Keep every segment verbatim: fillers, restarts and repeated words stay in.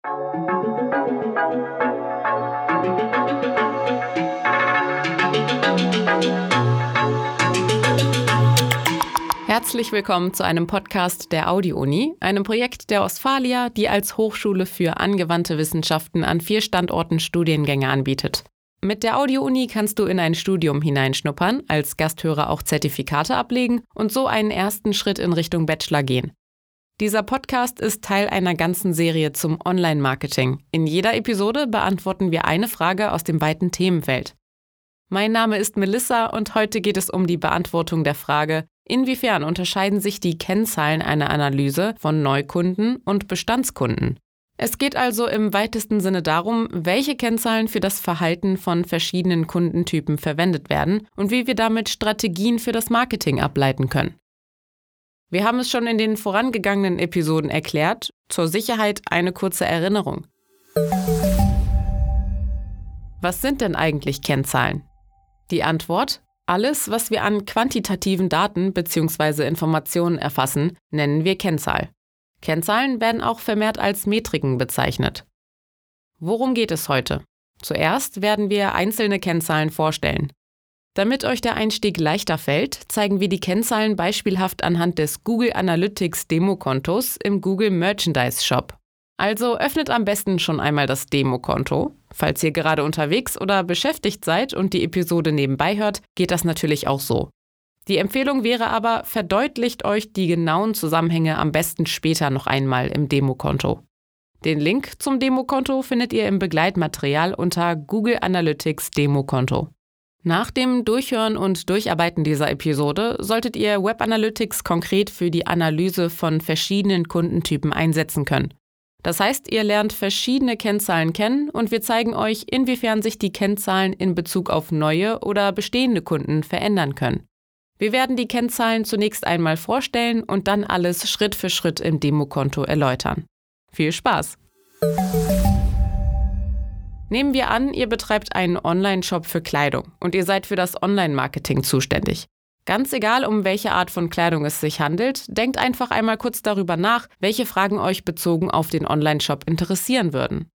Herzlich willkommen zu einem Podcast der Audi-Uni, einem Projekt der Ostfalia, die als Hochschule für angewandte Wissenschaften an vier Standorten Studiengänge anbietet. Mit der Audi-Uni kannst du in ein Studium hineinschnuppern, als Gasthörer auch Zertifikate ablegen und so einen ersten Schritt in Richtung Bachelor gehen. Dieser Podcast ist Teil einer ganzen Serie zum Online-Marketing. In jeder Episode beantworten wir eine Frage aus dem weiten Themenfeld. Mein Name ist Melissa und heute geht es um die Beantwortung der Frage, inwiefern unterscheiden sich die Kennzahlen einer Analyse von Neukunden und Bestandskunden? Es geht also im weitesten Sinne darum, welche Kennzahlen für das Verhalten von verschiedenen Kundentypen verwendet werden und wie wir damit Strategien für das Marketing ableiten können. Wir haben es schon in den vorangegangenen Episoden erklärt, zur Sicherheit eine kurze Erinnerung. Was sind denn eigentlich Kennzahlen? Die Antwort: Alles, was wir an quantitativen Daten bzw. Informationen erfassen, nennen wir Kennzahl. Kennzahlen werden auch vermehrt als Metriken bezeichnet. Worum geht es heute? Zuerst werden wir einzelne Kennzahlen vorstellen. Damit euch der Einstieg leichter fällt, zeigen wir die Kennzahlen beispielhaft anhand des Google Analytics Demokontos im Google Merchandise Shop. Also öffnet am besten schon einmal das Demokonto. Falls ihr gerade unterwegs oder beschäftigt seid und die Episode nebenbei hört, geht das natürlich auch so. Die Empfehlung wäre aber, verdeutlicht euch die genauen Zusammenhänge am besten später noch einmal im Demokonto. Den Link zum Demokonto findet ihr im Begleitmaterial unter Google Analytics Demokonto. Nach dem Durchhören und Durcharbeiten dieser Episode solltet ihr Web Analytics konkret für die Analyse von verschiedenen Kundentypen einsetzen können. Das heißt, ihr lernt verschiedene Kennzahlen kennen und wir zeigen euch, inwiefern sich die Kennzahlen in Bezug auf neue oder bestehende Kunden verändern können. Wir werden die Kennzahlen zunächst einmal vorstellen und dann alles Schritt für Schritt im Demokonto erläutern. Viel Spaß! Nehmen wir an, ihr betreibt einen Online-Shop für Kleidung und ihr seid für das Online-Marketing zuständig. Ganz egal, um welche Art von Kleidung es sich handelt, denkt einfach einmal kurz darüber nach, welche Fragen euch bezogen auf den Online-Shop interessieren würden.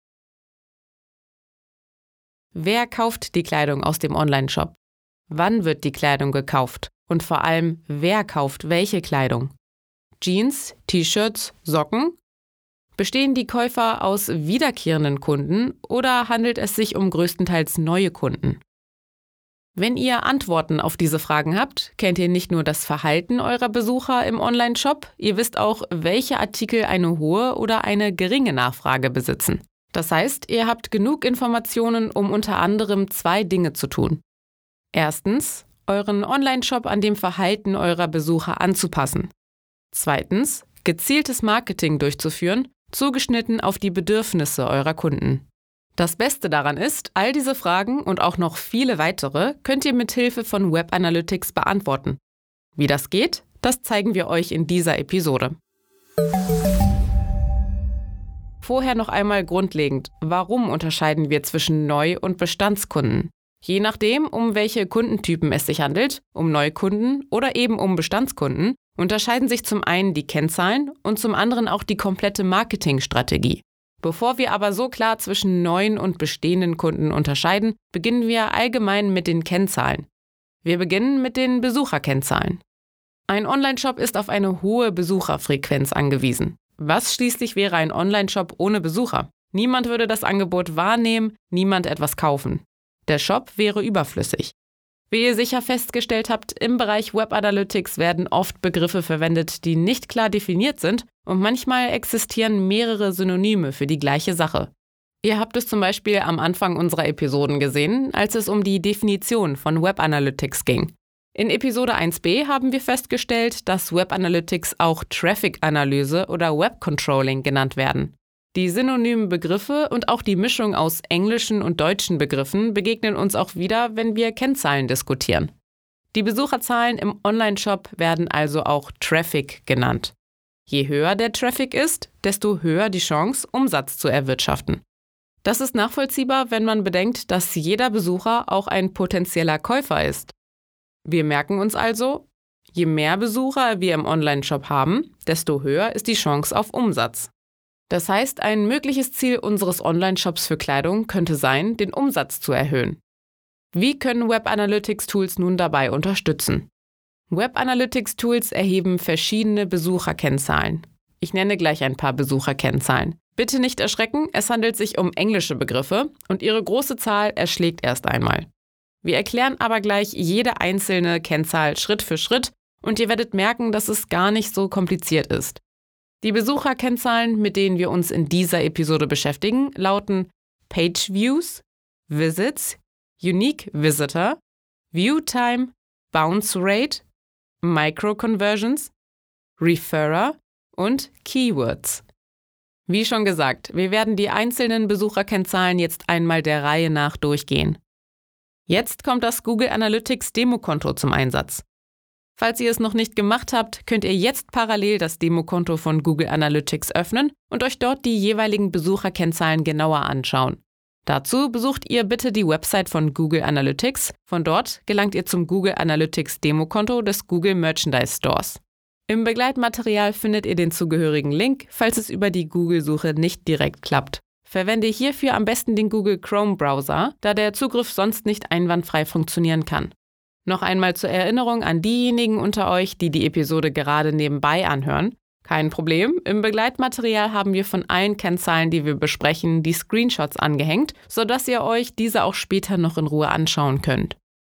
Wer kauft die Kleidung aus dem Online-Shop? Wann wird die Kleidung gekauft? Und vor allem, wer kauft welche Kleidung? Jeans, T-Shirts, Socken? Bestehen die Käufer aus wiederkehrenden Kunden oder handelt es sich um größtenteils neue Kunden? Wenn ihr Antworten auf diese Fragen habt, kennt ihr nicht nur das Verhalten eurer Besucher im Online-Shop, ihr wisst auch, welche Artikel eine hohe oder eine geringe Nachfrage besitzen. Das heißt, ihr habt genug Informationen, um unter anderem zwei Dinge zu tun. Erstens, euren Online-Shop an dem Verhalten eurer Besucher anzupassen. Zweitens, gezieltes Marketing durchzuführen, zugeschnitten auf die Bedürfnisse eurer Kunden. Das Beste daran ist, all diese Fragen und auch noch viele weitere könnt ihr mit Hilfe von Web Analytics beantworten. Wie das geht, das zeigen wir euch in dieser Episode. Vorher noch einmal grundlegend, warum unterscheiden wir zwischen Neu- und Bestandskunden? Je nachdem, um welche Kundentypen es sich handelt, um Neukunden oder eben um Bestandskunden, unterscheiden sich zum einen die Kennzahlen und zum anderen auch die komplette Marketingstrategie. Bevor wir aber so klar zwischen neuen und bestehenden Kunden unterscheiden, beginnen wir allgemein mit den Kennzahlen. Wir beginnen mit den Besucherkennzahlen. Ein Online-Shop ist auf eine hohe Besucherfrequenz angewiesen. Was schließlich wäre ein Online-Shop ohne Besucher? Niemand würde das Angebot wahrnehmen, niemand etwas kaufen. Der Shop wäre überflüssig. Wie ihr sicher festgestellt habt, im Bereich Web Analytics werden oft Begriffe verwendet, die nicht klar definiert sind und manchmal existieren mehrere Synonyme für die gleiche Sache. Ihr habt es zum Beispiel am Anfang unserer Episoden gesehen, als es um die Definition von Web Analytics ging. In Episode eins b haben wir festgestellt, dass Web Analytics auch Traffic-Analyse oder Web Controlling genannt werden. Die synonymen Begriffe und auch die Mischung aus englischen und deutschen Begriffen begegnen uns auch wieder, wenn wir Kennzahlen diskutieren. Die Besucherzahlen im Online-Shop werden also auch Traffic genannt. Je höher der Traffic ist, desto höher die Chance, Umsatz zu erwirtschaften. Das ist nachvollziehbar, wenn man bedenkt, dass jeder Besucher auch ein potenzieller Käufer ist. Wir merken uns also, je mehr Besucher wir im Online-Shop haben, desto höher ist die Chance auf Umsatz. Das heißt, ein mögliches Ziel unseres Online-Shops für Kleidung könnte sein, den Umsatz zu erhöhen. Wie können Web Analytics Tools nun dabei unterstützen? Web Analytics Tools erheben verschiedene Besucherkennzahlen. Ich nenne gleich ein paar Besucherkennzahlen. Bitte nicht erschrecken, es handelt sich um englische Begriffe und ihre große Zahl erschlägt erst einmal. Wir erklären aber gleich jede einzelne Kennzahl Schritt für Schritt und ihr werdet merken, dass es gar nicht so kompliziert ist. Die Besucherkennzahlen, mit denen wir uns in dieser Episode beschäftigen, lauten Page Views, Visits, Unique Visitor, View Time, Bounce Rate, Micro-Conversions, Referrer und Keywords. Wie schon gesagt, wir werden die einzelnen Besucherkennzahlen jetzt einmal der Reihe nach durchgehen. Jetzt kommt das Google Analytics Demokonto zum Einsatz. Falls ihr es noch nicht gemacht habt, könnt ihr jetzt parallel das Demokonto von Google Analytics öffnen und euch dort die jeweiligen Besucherkennzahlen genauer anschauen. Dazu besucht ihr bitte die Website von Google Analytics. Von dort gelangt ihr zum Google Analytics Demokonto des Google Merchandise Stores. Im Begleitmaterial findet ihr den zugehörigen Link, falls es über die Google-Suche nicht direkt klappt. Verwende hierfür am besten den Google Chrome Browser, da der Zugriff sonst nicht einwandfrei funktionieren kann. Noch einmal zur Erinnerung an diejenigen unter euch, die die Episode gerade nebenbei anhören. Kein Problem, im Begleitmaterial haben wir von allen Kennzahlen, die wir besprechen, die Screenshots angehängt, sodass ihr euch diese auch später noch in Ruhe anschauen könnt.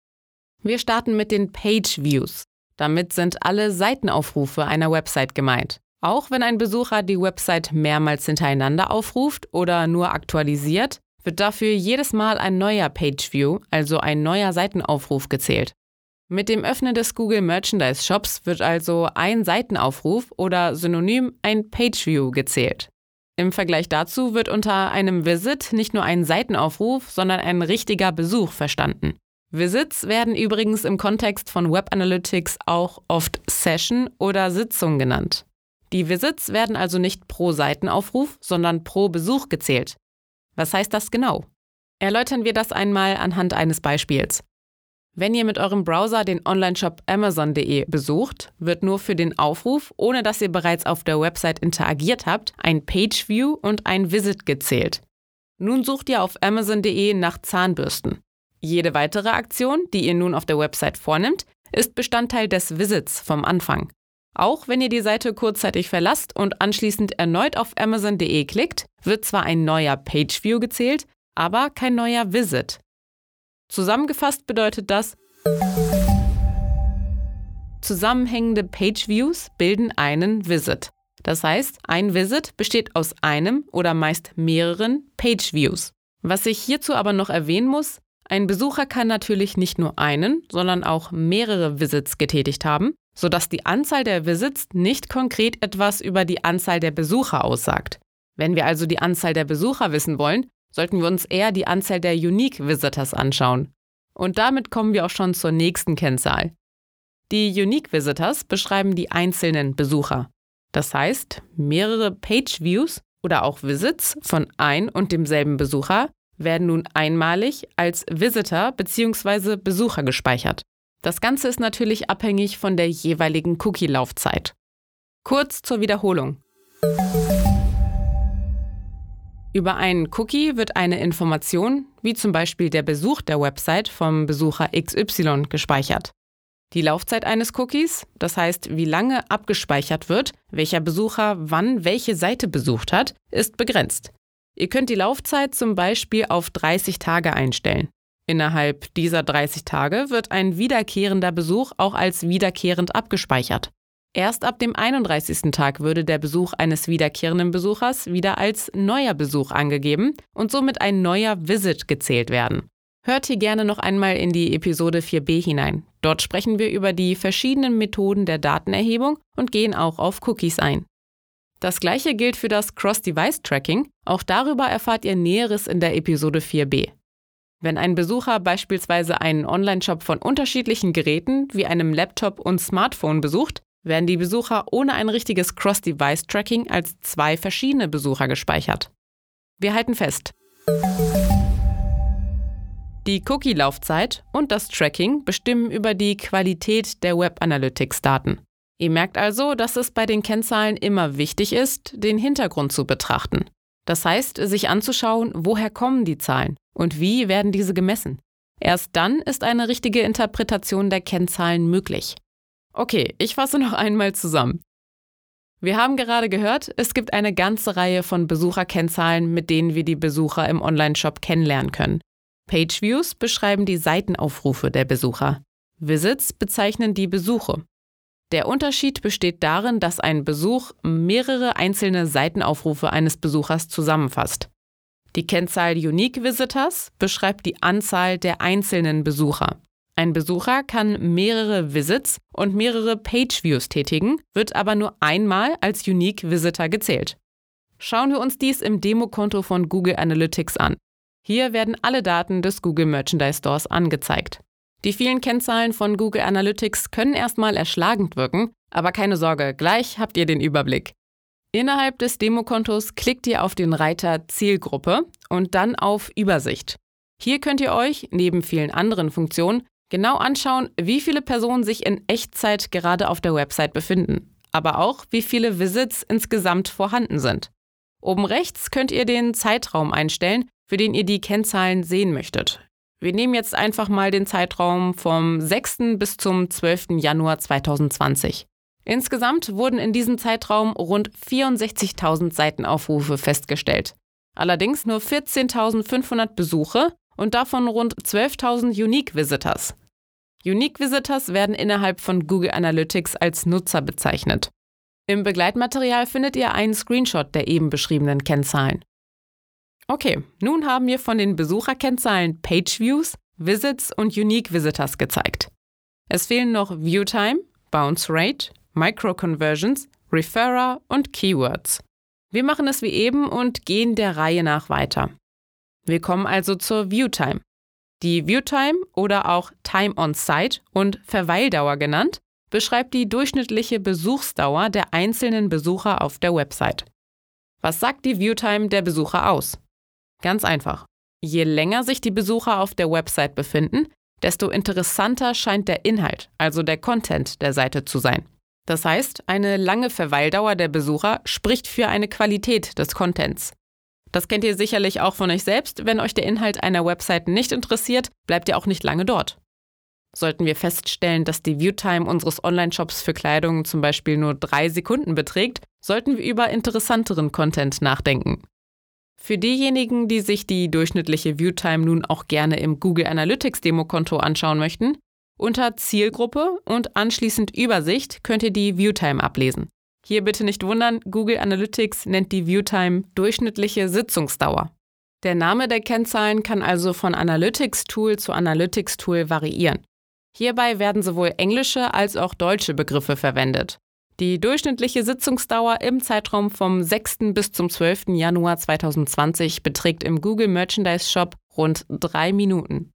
Wir starten mit den Page Views. Damit sind alle Seitenaufrufe einer Website gemeint. Auch wenn ein Besucher die Website mehrmals hintereinander aufruft oder nur aktualisiert, wird dafür jedes Mal ein neuer Page View, also ein neuer Seitenaufruf gezählt. Mit dem Öffnen des Google Merchandise Shops wird also ein Seitenaufruf oder synonym ein Page View gezählt. Im Vergleich dazu wird unter einem Visit nicht nur ein Seitenaufruf, sondern ein richtiger Besuch verstanden. Visits werden übrigens im Kontext von Web Analytics auch oft Session oder Sitzung genannt. Die Visits werden also nicht pro Seitenaufruf, sondern pro Besuch gezählt. Was heißt das genau? Erläutern wir das einmal anhand eines Beispiels. Wenn ihr mit eurem Browser den Onlineshop Amazon punkt de besucht, wird nur für den Aufruf, ohne dass ihr bereits auf der Website interagiert habt, ein Page View und ein Visit gezählt. Nun sucht ihr auf Amazon punkt de nach Zahnbürsten. Jede weitere Aktion, die ihr nun auf der Website vornimmt, ist Bestandteil des Visits vom Anfang. Auch wenn ihr die Seite kurzzeitig verlasst und anschließend erneut auf Amazon punkt de klickt, wird zwar ein neuer Page View gezählt, aber kein neuer Visit. Zusammengefasst bedeutet das, zusammenhängende Page Views bilden einen Visit. Das heißt, ein Visit besteht aus einem oder meist mehreren Page Views. Was ich hierzu aber noch erwähnen muss, ein Besucher kann natürlich nicht nur einen, sondern auch mehrere Visits getätigt haben, sodass die Anzahl der Visits nicht konkret etwas über die Anzahl der Besucher aussagt. Wenn wir also die Anzahl der Besucher wissen wollen, sollten wir uns eher die Anzahl der Unique Visitors anschauen. Und damit kommen wir auch schon zur nächsten Kennzahl. Die Unique Visitors beschreiben die einzelnen Besucher. Das heißt, mehrere Page Views oder auch Visits von ein und demselben Besucher werden nun einmalig als Visitor bzw. Besucher gespeichert. Das Ganze ist natürlich abhängig von der jeweiligen Cookie-Laufzeit. Kurz zur Wiederholung. Über einen Cookie wird eine Information, wie zum Beispiel der Besuch der Website vom Besucher X Y, gespeichert. Die Laufzeit eines Cookies, das heißt, wie lange abgespeichert wird, welcher Besucher wann welche Seite besucht hat, ist begrenzt. Ihr könnt die Laufzeit zum Beispiel auf dreißig Tage einstellen. Innerhalb dieser dreißig Tage wird ein wiederkehrender Besuch auch als wiederkehrend abgespeichert. Erst ab dem einunddreißigsten Tag würde der Besuch eines wiederkehrenden Besuchers wieder als neuer Besuch angegeben und somit ein neuer Visit gezählt werden. Hört hier gerne noch einmal in die Episode vier b hinein. Dort sprechen wir über die verschiedenen Methoden der Datenerhebung und gehen auch auf Cookies ein. Das gleiche gilt für das Cross-Device-Tracking. Auch darüber erfahrt ihr Näheres in der Episode vier b. Wenn ein Besucher beispielsweise einen Onlineshop von unterschiedlichen Geräten wie einem Laptop und Smartphone besucht, werden die Besucher ohne ein richtiges Cross-Device-Tracking als zwei verschiedene Besucher gespeichert. Wir halten fest. Die Cookie-Laufzeit und das Tracking bestimmen über die Qualität der Web Analytics-Daten. Ihr merkt also, dass es bei den Kennzahlen immer wichtig ist, den Hintergrund zu betrachten. Das heißt, sich anzuschauen, woher kommen die Zahlen und wie werden diese gemessen. Erst dann ist eine richtige Interpretation der Kennzahlen möglich. Okay, ich fasse noch einmal zusammen. Wir haben gerade gehört, es gibt eine ganze Reihe von Besucherkennzahlen, mit denen wir die Besucher im Onlineshop kennenlernen können. Pageviews beschreiben die Seitenaufrufe der Besucher. Visits bezeichnen die Besuche. Der Unterschied besteht darin, dass ein Besuch mehrere einzelne Seitenaufrufe eines Besuchers zusammenfasst. Die Kennzahl Unique Visitors beschreibt die Anzahl der einzelnen Besucher. Ein Besucher kann mehrere Visits und mehrere Pageviews tätigen, wird aber nur einmal als Unique Visitor gezählt. Schauen wir uns dies im Demokonto von Google Analytics an. Hier werden alle Daten des Google Merchandise Stores angezeigt. Die vielen Kennzahlen von Google Analytics können erstmal erschlagend wirken, aber keine Sorge, gleich habt ihr den Überblick. Innerhalb des Demokontos klickt ihr auf den Reiter Zielgruppe und dann auf Übersicht. Hier könnt ihr euch, neben vielen anderen Funktionen, genau anschauen, wie viele Personen sich in Echtzeit gerade auf der Website befinden, aber auch, wie viele Visits insgesamt vorhanden sind. Oben rechts könnt ihr den Zeitraum einstellen, für den ihr die Kennzahlen sehen möchtet. Wir nehmen jetzt einfach mal den Zeitraum vom sechsten bis zum zwölften Januar zweitausendzwanzig. Insgesamt wurden in diesem Zeitraum rund vierundsechzigtausend Seitenaufrufe festgestellt. Allerdings nur vierzehntausendfünfhundert Besuche und davon rund zwölftausend Unique Visitors. Unique Visitors werden innerhalb von Google Analytics als Nutzer bezeichnet. Im Begleitmaterial findet ihr einen Screenshot der eben beschriebenen Kennzahlen. Okay, nun haben wir von den Besucherkennzahlen Pageviews, Visits und Unique Visitors gezeigt. Es fehlen noch Viewtime, Bounce Rate, Microconversions, Referrer und Keywords. Wir machen es wie eben und gehen der Reihe nach weiter. Wir kommen also zur Viewtime. Die Viewtime oder auch Time on Site und Verweildauer genannt, beschreibt die durchschnittliche Besuchsdauer der einzelnen Besucher auf der Website. Was sagt die Viewtime der Besucher aus? Ganz einfach. Je länger sich die Besucher auf der Website befinden, desto interessanter scheint der Inhalt, also der Content der Seite zu sein. Das heißt, eine lange Verweildauer der Besucher spricht für eine Qualität des Contents. Das kennt ihr sicherlich auch von euch selbst. Wenn euch der Inhalt einer Website nicht interessiert, bleibt ihr auch nicht lange dort. Sollten wir feststellen, dass die Viewtime unseres Online-Shops für Kleidung zum Beispiel nur drei Sekunden beträgt, sollten wir über interessanteren Content nachdenken. Für diejenigen, die sich die durchschnittliche Viewtime nun auch gerne im Google Analytics Demokonto anschauen möchten, unter Zielgruppe und anschließend Übersicht könnt ihr die Viewtime ablesen. Hier bitte nicht wundern, Google Analytics nennt die Viewtime durchschnittliche Sitzungsdauer. Der Name der Kennzahlen kann also von Analytics-Tool zu Analytics-Tool variieren. Hierbei werden sowohl englische als auch deutsche Begriffe verwendet. Die durchschnittliche Sitzungsdauer im Zeitraum vom sechsten bis zum zwölften Januar zweitausendzwanzig beträgt im Google Merchandise Shop rund drei Minuten.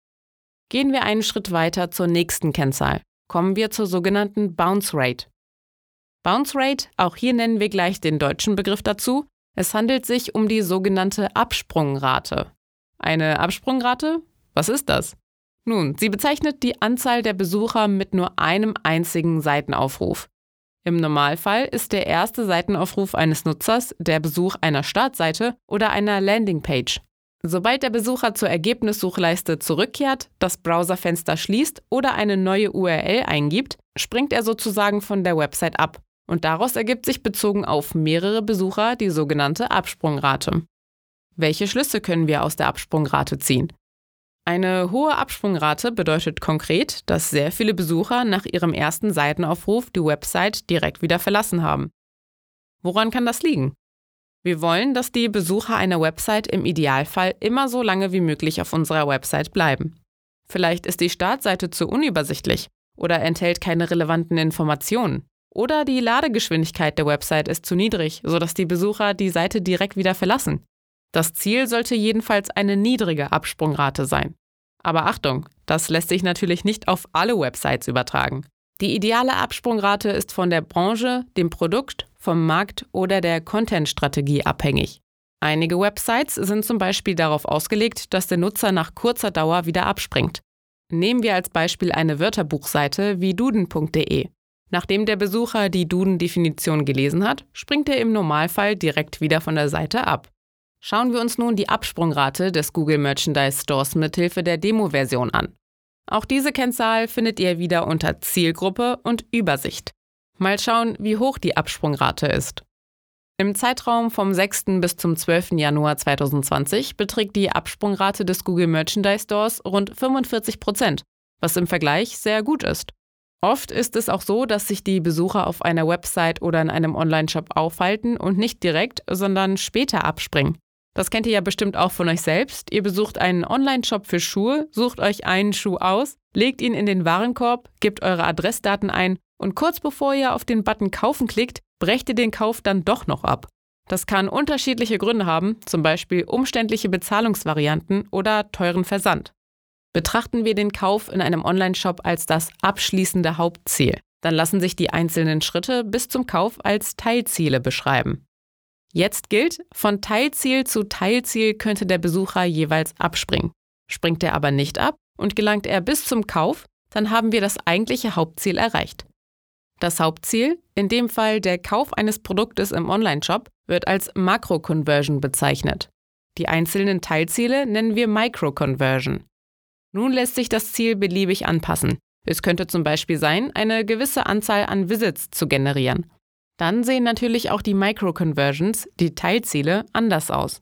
Gehen wir einen Schritt weiter zur nächsten Kennzahl. Kommen wir zur sogenannten Bounce Rate. Bounce Rate, auch hier nennen wir gleich den deutschen Begriff dazu. Es handelt sich um die sogenannte Absprungrate. Eine Absprungrate? Was ist das? Nun, sie bezeichnet die Anzahl der Besucher mit nur einem einzigen Seitenaufruf. Im Normalfall ist der erste Seitenaufruf eines Nutzers der Besuch einer Startseite oder einer Landingpage. Sobald der Besucher zur Ergebnissuchleiste zurückkehrt, das Browserfenster schließt oder eine neue U R L eingibt, springt er sozusagen von der Website ab. Und daraus ergibt sich bezogen auf mehrere Besucher die sogenannte Absprungrate. Welche Schlüsse können wir aus der Absprungrate ziehen? Eine hohe Absprungrate bedeutet konkret, dass sehr viele Besucher nach ihrem ersten Seitenaufruf die Website direkt wieder verlassen haben. Woran kann das liegen? Wir wollen, dass die Besucher einer Website im Idealfall immer so lange wie möglich auf unserer Website bleiben. Vielleicht ist die Startseite zu unübersichtlich oder enthält keine relevanten Informationen. Oder die Ladegeschwindigkeit der Website ist zu niedrig, sodass die Besucher die Seite direkt wieder verlassen. Das Ziel sollte jedenfalls eine niedrige Absprungrate sein. Aber Achtung, das lässt sich natürlich nicht auf alle Websites übertragen. Die ideale Absprungrate ist von der Branche, dem Produkt, vom Markt oder der Content-Strategie abhängig. Einige Websites sind zum Beispiel darauf ausgelegt, dass der Nutzer nach kurzer Dauer wieder abspringt. Nehmen wir als Beispiel eine Wörterbuchseite wie duden punkt de. Nachdem der Besucher die Duden-Definition gelesen hat, springt er im Normalfall direkt wieder von der Seite ab. Schauen wir uns nun die Absprungrate des Google Merchandise Stores mithilfe der Demo-Version an. Auch diese Kennzahl findet ihr wieder unter Zielgruppe und Übersicht. Mal schauen, wie hoch die Absprungrate ist. Im Zeitraum vom sechsten bis zum zwölften Januar zweitausendzwanzig beträgt die Absprungrate des Google Merchandise Stores rund fünfundvierzig Prozent, was im Vergleich sehr gut ist. Oft ist es auch so, dass sich die Besucher auf einer Website oder in einem Online-Shop aufhalten und nicht direkt, sondern später abspringen. Das kennt ihr ja bestimmt auch von euch selbst. Ihr besucht einen Online-Shop für Schuhe, sucht euch einen Schuh aus, legt ihn in den Warenkorb, gebt eure Adressdaten ein und kurz bevor ihr auf den Button Kaufen klickt, brecht ihr den Kauf dann doch noch ab. Das kann unterschiedliche Gründe haben, zum Beispiel umständliche Bezahlungsvarianten oder teuren Versand. Betrachten wir den Kauf in einem Online-Shop als das abschließende Hauptziel, dann lassen sich die einzelnen Schritte bis zum Kauf als Teilziele beschreiben. Jetzt gilt, von Teilziel zu Teilziel könnte der Besucher jeweils abspringen. Springt er aber nicht ab und gelangt er bis zum Kauf, dann haben wir das eigentliche Hauptziel erreicht. Das Hauptziel, in dem Fall der Kauf eines Produktes im Online-Shop, wird als Makro-Conversion bezeichnet. Die einzelnen Teilziele nennen wir Micro-Conversion. Nun lässt sich das Ziel beliebig anpassen. Es könnte zum Beispiel sein, eine gewisse Anzahl an Visits zu generieren. Dann sehen natürlich auch die Micro-Conversions, die Teilziele, anders aus.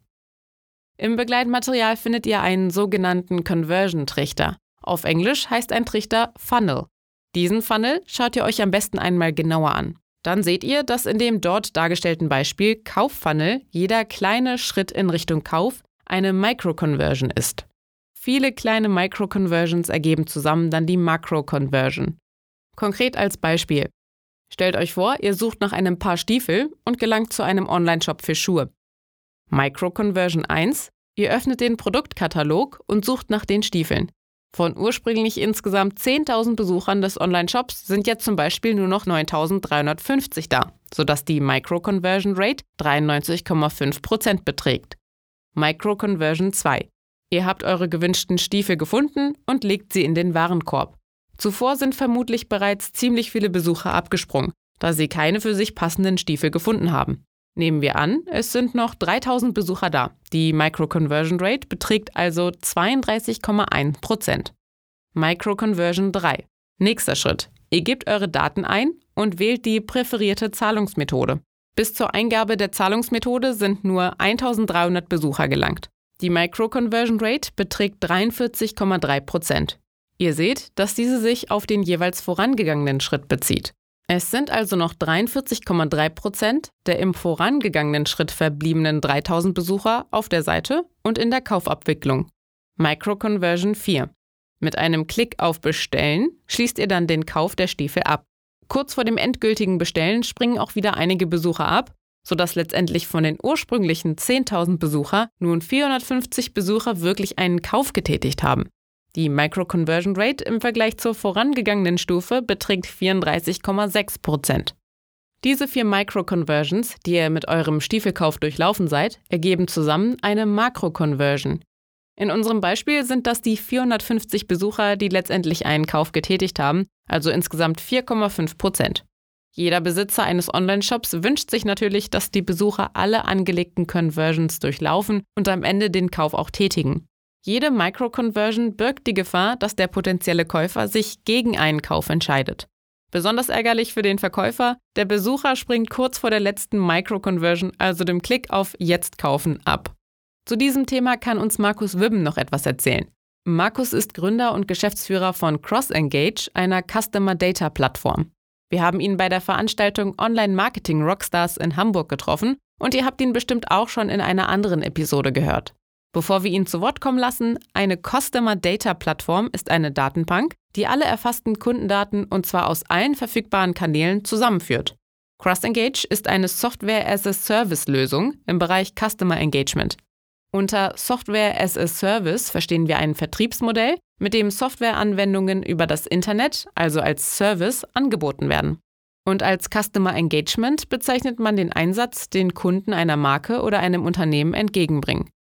Im Begleitmaterial findet ihr einen sogenannten Conversion-Trichter. Auf Englisch heißt ein Trichter Funnel. Diesen Funnel schaut ihr euch am besten einmal genauer an. Dann seht ihr, dass in dem dort dargestellten Beispiel Kauf-Funnel jeder kleine Schritt in Richtung Kauf eine Micro-Conversion ist. Viele kleine Micro-Conversions ergeben zusammen dann die Makro-Conversion. Konkret als Beispiel. Stellt euch vor, ihr sucht nach einem Paar Stiefel und gelangt zu einem Online-Shop für Schuhe. Micro-Conversion eins. Ihr öffnet den Produktkatalog und sucht nach den Stiefeln. Von ursprünglich insgesamt zehntausend Besuchern des Online-Shops sind jetzt zum Beispiel nur noch neuntausenddreihundertfünfzig da, sodass die Micro-Conversion Rate dreiundneunzig Komma fünf Prozent beträgt. Micro-Conversion zwei. Ihr habt eure gewünschten Stiefel gefunden und legt sie in den Warenkorb. Zuvor sind vermutlich bereits ziemlich viele Besucher abgesprungen, da sie keine für sich passenden Stiefel gefunden haben. Nehmen wir an, es sind noch dreitausend Besucher da. Die Micro-Conversion Rate beträgt also zweiunddreißig Komma eins Prozent. Micro-Conversion drei. Nächster Schritt. Ihr gebt eure Daten ein und wählt die präferierte Zahlungsmethode. Bis zur Eingabe der Zahlungsmethode sind nur eintausenddreihundert Besucher gelangt. Die Micro-Conversion Rate beträgt dreiundvierzig Komma drei Prozent. Ihr seht, dass diese sich auf den jeweils vorangegangenen Schritt bezieht. Es sind also noch dreiundvierzig Komma drei Prozent der im vorangegangenen Schritt verbliebenen dreitausend Besucher auf der Seite und in der Kaufabwicklung. Micro-Conversion vier. Mit einem Klick auf Bestellen schließt ihr dann den Kauf der Stiefel ab. Kurz vor dem endgültigen Bestellen springen auch wieder einige Besucher ab, sodass letztendlich von den ursprünglichen zehntausend Besucher nun vierhundertfünfzig Besucher wirklich einen Kauf getätigt haben. Die Micro-Conversion Rate im Vergleich zur vorangegangenen Stufe beträgt vierunddreißig Komma sechs Prozent. Diese vier Micro-Conversions, die ihr mit eurem Stiefelkauf durchlaufen seid, ergeben zusammen eine Makro-Conversion. In unserem Beispiel sind das die vierhundertfünfzig Besucher, die letztendlich einen Kauf getätigt haben, also insgesamt vier Komma fünf Prozent. Jeder Besitzer eines Online-Shops wünscht sich natürlich, dass die Besucher alle angelegten Conversions durchlaufen und am Ende den Kauf auch tätigen. Jede Micro-Conversion birgt die Gefahr, dass der potenzielle Käufer sich gegen einen Kauf entscheidet. Besonders ärgerlich für den Verkäufer, der Besucher springt kurz vor der letzten Micro-Conversion, also dem Klick auf Jetzt kaufen, ab. Zu diesem Thema kann uns Markus Wibben noch etwas erzählen. Markus ist Gründer und Geschäftsführer von CrossEngage, einer Customer Data Plattform. Wir haben ihn bei der Veranstaltung Online Marketing Rockstars in Hamburg getroffen und ihr habt ihn bestimmt auch schon in einer anderen Episode gehört. Bevor wir ihn zu Wort kommen lassen, eine Customer Data Plattform ist eine Datenbank, die alle erfassten Kundendaten und zwar aus allen verfügbaren Kanälen zusammenführt. CrossEngage ist eine Software-as-a-Service-Lösung im Bereich Customer Engagement. Unter Software as a Service verstehen wir ein Vertriebsmodell, mit dem Softwareanwendungen über das Internet, also als Service, angeboten werden. Und als Customer Engagement bezeichnet man den Einsatz, den Kunden einer Marke oder einem Unternehmen entgegenbringen.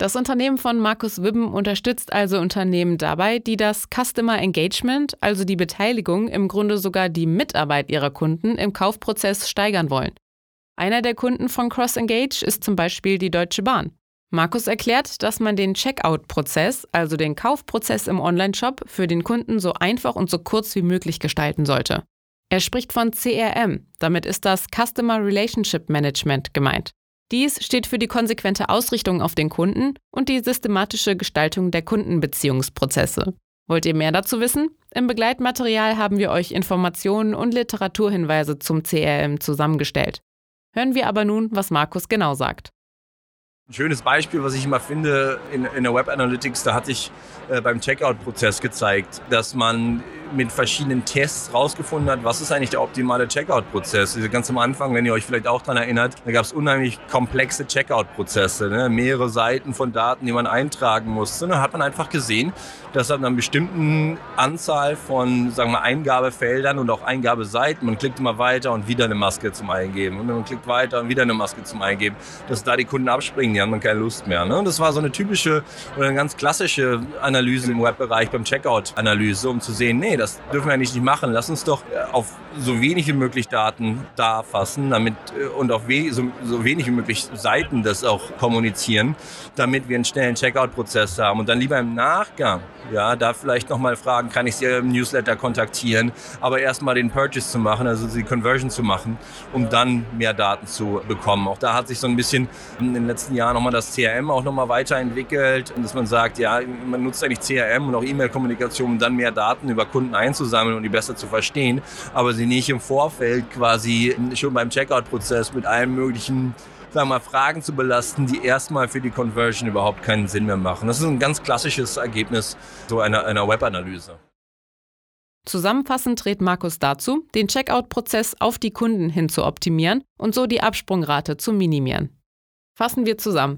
Das Unternehmen von Markus Wibben unterstützt also Unternehmen dabei, die das Customer Engagement, also die Beteiligung, im Grunde sogar die Mitarbeit ihrer Kunden im Kaufprozess steigern wollen. Einer der Kunden von CrossEngage ist zum Beispiel die Deutsche Bahn. Markus erklärt, dass man den Checkout-Prozess, also den Kaufprozess im Onlineshop, für den Kunden so einfach und so kurz wie möglich gestalten sollte. Er spricht von C R M, damit ist das Customer Relationship Management gemeint. Dies steht für die konsequente Ausrichtung auf den Kunden und die systematische Gestaltung der Kundenbeziehungsprozesse. Wollt ihr mehr dazu wissen? Im Begleitmaterial haben wir euch Informationen und Literaturhinweise zum C R M zusammengestellt. Hören wir aber nun, was Markus genau sagt. Ein schönes Beispiel, was ich immer finde in, in der Web Analytics, da hatte ich äh, beim Checkout-Prozess gezeigt, dass man mit verschiedenen Tests rausgefunden hat, was ist eigentlich der optimale Checkout-Prozess. Also ganz am Anfang, wenn ihr euch vielleicht auch daran erinnert, da gab es unheimlich komplexe Checkout-Prozesse, ne? mehrere Seiten von Daten, die man eintragen musste. Und dann hat man einfach gesehen, dass ab einer bestimmten Anzahl von, sagen wir, Eingabefeldern und auch Eingabeseiten, man klickt immer weiter und wieder eine Maske zum Eingeben und man klickt weiter und wieder eine Maske zum Eingeben, dass da die Kunden abspringen, die haben dann keine Lust mehr. Ne? Und das war so eine typische oder eine ganz klassische Analyse im Webbereich beim Checkout-Analyse, um zu sehen, nee, das dürfen wir nicht machen. Lass uns doch auf so wenig wie möglich Daten da fassen, damit und auf we- so, so wenig wie möglich Seiten das auch kommunizieren, damit wir einen schnellen Checkout-Prozess haben und dann lieber im Nachgang, ja, da vielleicht nochmal fragen, kann ich Sie im Newsletter kontaktieren, aber erstmal den Purchase zu machen, also die Conversion zu machen, um dann mehr Daten zu bekommen. Auch da hat sich so ein bisschen in den letzten Jahren nochmal das C R M auch nochmal weiterentwickelt, dass man sagt, ja, man nutzt eigentlich C R M und auch E-Mail-Kommunikation, um dann mehr Daten über Kunden einzusammeln und die besser zu verstehen, aber sie nicht im Vorfeld quasi schon beim Checkout-Prozess mit allen möglichen, sagen wir mal, Fragen zu belasten, die erstmal für die Conversion überhaupt keinen Sinn mehr machen. Das ist ein ganz klassisches Ergebnis so einer, einer Web-Analyse. Zusammenfassend rät Markus dazu, den Checkout-Prozess auf die Kunden hin zu optimieren und so die Absprungrate zu minimieren. Fassen wir zusammen.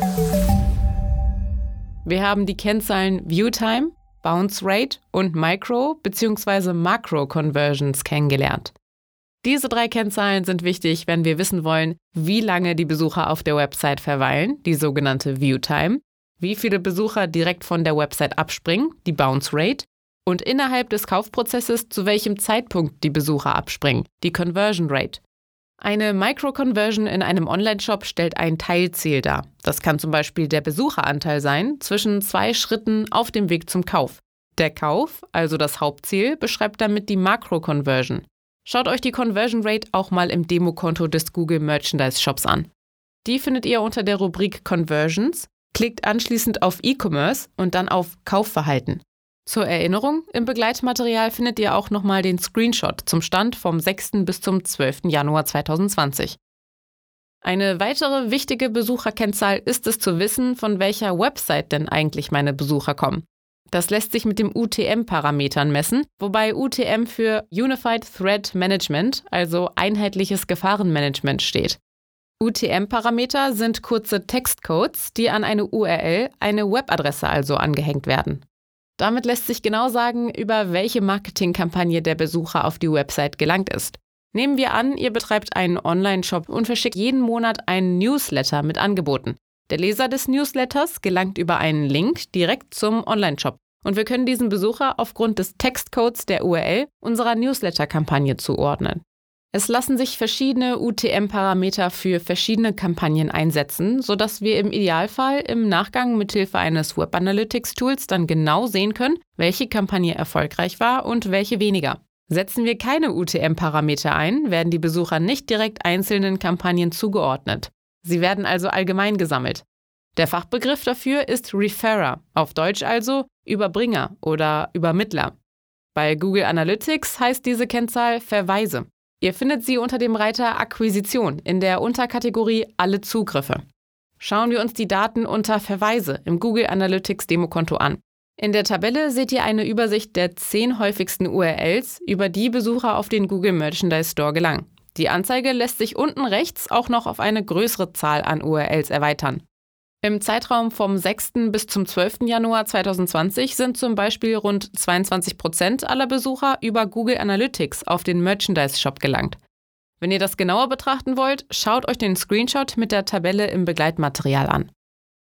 Wir haben die Kennzahlen Viewtime, Bounce Rate und Micro- bzw. Macro-Conversions kennengelernt. Diese drei Kennzahlen sind wichtig, wenn wir wissen wollen, wie lange die Besucher auf der Website verweilen, die sogenannte Viewtime, wie viele Besucher direkt von der Website abspringen, die Bounce Rate, und innerhalb des Kaufprozesses zu welchem Zeitpunkt die Besucher abspringen, die Conversion Rate. Eine Micro-Conversion in einem Onlineshop stellt ein Teilziel dar. Das kann zum Beispiel der Besucheranteil sein zwischen zwei Schritten auf dem Weg zum Kauf. Der Kauf, also das Hauptziel, beschreibt damit die Macro-Conversion. Schaut euch die Conversion Rate auch mal im Demokonto des Google Merchandise Shops an. Die findet ihr unter der Rubrik Conversions, klickt anschließend auf E-Commerce und dann auf Kaufverhalten. Zur Erinnerung, im Begleitmaterial findet ihr auch nochmal den Screenshot zum Stand vom sechsten bis zum zwölften Januar zweitausendzwanzig. Eine weitere wichtige Besucherkennzahl ist es zu wissen, von welcher Website denn eigentlich meine Besucher kommen. Das lässt sich mit dem U T M-Parametern messen, wobei U T M für Unified Threat Management, also einheitliches Gefahrenmanagement, steht. U T M-Parameter sind kurze Textcodes, die an eine U R L, eine Webadresse also angehängt werden. Damit lässt sich genau sagen, über welche Marketingkampagne der Besucher auf die Website gelangt ist. Nehmen wir an, ihr betreibt einen Online-Shop und verschickt jeden Monat einen Newsletter mit Angeboten. Der Leser des Newsletters gelangt über einen Link direkt zum Online-Shop und wir können diesen Besucher aufgrund des Textcodes der U R L unserer Newsletter-Kampagne zuordnen. Es lassen sich verschiedene U T M-Parameter für verschiedene Kampagnen einsetzen, sodass wir im Idealfall im Nachgang mithilfe eines Web Analytics-Tools dann genau sehen können, welche Kampagne erfolgreich war und welche weniger. Setzen wir keine U T M-Parameter ein, werden die Besucher nicht direkt einzelnen Kampagnen zugeordnet. Sie werden also allgemein gesammelt. Der Fachbegriff dafür ist Referrer, auf Deutsch also Überbringer oder Übermittler. Bei Google Analytics heißt diese Kennzahl Verweise. Ihr findet sie unter dem Reiter Akquisition in der Unterkategorie Alle Zugriffe. Schauen wir uns die Daten unter Verweise im Google Analytics Demokonto an. In der Tabelle seht ihr eine Übersicht der zehn häufigsten U R Ls, über die Besucher auf den Google Merchandise Store gelangen. Die Anzeige lässt sich unten rechts auch noch auf eine größere Zahl an U R Ls erweitern. Im Zeitraum vom sechsten bis zum zwölften Januar zweitausendzwanzig sind zum Beispiel rund zweiundzwanzig Prozent aller Besucher über Google Analytics auf den Merchandise Shop gelangt. Wenn ihr das genauer betrachten wollt, schaut euch den Screenshot mit der Tabelle im Begleitmaterial an.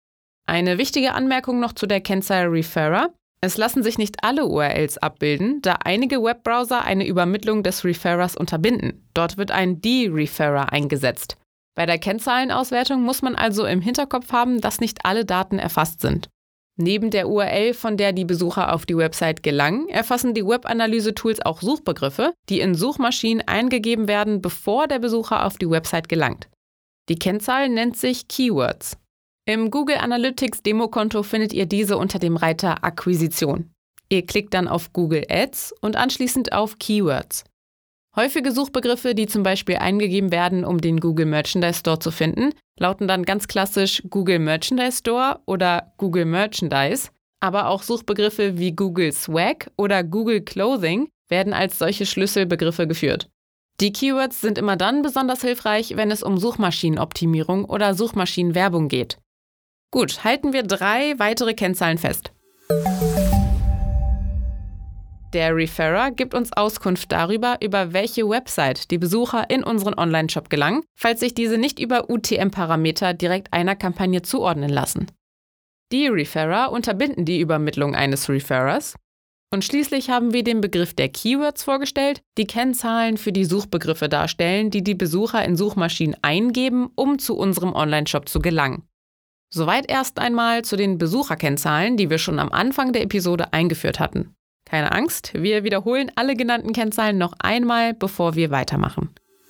Eine wichtige Anmerkung noch zu der Kennzahl Referrer. Es lassen sich nicht alle U R Ls abbilden, da einige Webbrowser eine Übermittlung des Referrers unterbinden. Dort wird ein De-Referrer eingesetzt. Bei der Kennzahlenauswertung muss man also im Hinterkopf haben, dass nicht alle Daten erfasst sind. Neben der U R L, von der die Besucher auf die Website gelangen, erfassen die Webanalyse-Tools auch Suchbegriffe, die in Suchmaschinen eingegeben werden, bevor der Besucher auf die Website gelangt. Die Kennzahl nennt sich Keywords. Im Google Analytics Demokonto findet ihr diese unter dem Reiter Akquisition. Ihr klickt dann auf Google Ads und anschließend auf Keywords. Häufige Suchbegriffe, die zum Beispiel eingegeben werden, um den Google Merchandise Store zu finden, lauten dann ganz klassisch Google Merchandise Store oder Google Merchandise, aber auch Suchbegriffe wie Google Swag oder Google Clothing werden als solche Schlüsselbegriffe geführt. Die Keywords sind immer dann besonders hilfreich, wenn es um Suchmaschinenoptimierung oder Suchmaschinenwerbung geht. Gut, halten wir drei weitere Kennzahlen fest. Der Referrer gibt uns Auskunft darüber, über welche Website die Besucher in unseren Online-Shop gelangen, falls sich diese nicht über U T M-Parameter direkt einer Kampagne zuordnen lassen. Die Referrer unterbinden die Übermittlung eines Referrers. Und schließlich haben wir den Begriff der Keywords vorgestellt, die Kennzahlen für die Suchbegriffe darstellen, die die Besucher in Suchmaschinen eingeben, um zu unserem Online-Shop zu gelangen. Soweit erst einmal zu den Besucherkennzahlen, die wir schon am Anfang der Episode eingeführt hatten. Keine Angst, wir wiederholen alle genannten Kennzahlen noch einmal, bevor wir weitermachen.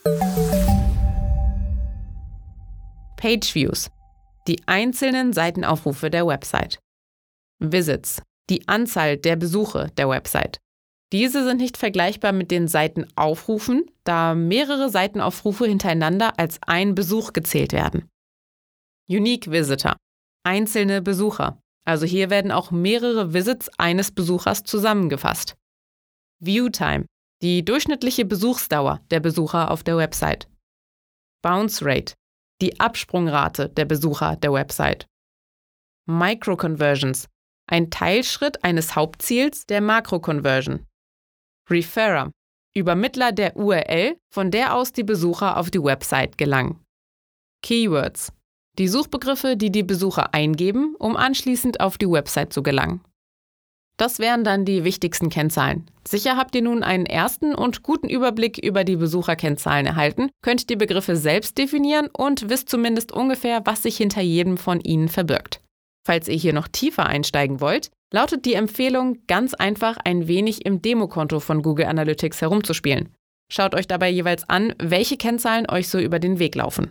Page-Views, die einzelnen Seitenaufrufe der Website. Visits, die Anzahl der Besuche der Website. Diese sind nicht vergleichbar mit den Seitenaufrufen, da mehrere Seitenaufrufe hintereinander als ein Besuch gezählt werden. Unique Visitor, einzelne Besucher. Also hier werden auch mehrere Visits eines Besuchers zusammengefasst. Viewtime, die durchschnittliche Besuchsdauer der Besucher auf der Website. Bounce Rate, die Absprungrate der Besucher der Website. Microconversions, ein Teilschritt eines Hauptziels der Makroconversion. Referrer, Übermittler der U R L, von der aus die Besucher auf die Website gelangen. Keywords, die Suchbegriffe, die die Besucher eingeben, um anschließend auf die Website zu gelangen. Das wären dann die wichtigsten Kennzahlen. Sicher habt ihr nun einen ersten und guten Überblick über die Besucherkennzahlen erhalten, könnt die Begriffe selbst definieren und wisst zumindest ungefähr, was sich hinter jedem von ihnen verbirgt. Falls ihr hier noch tiefer einsteigen wollt, lautet die Empfehlung, ganz einfach ein wenig im Demokonto von Google Analytics herumzuspielen. Schaut euch dabei jeweils an, welche Kennzahlen euch so über den Weg laufen.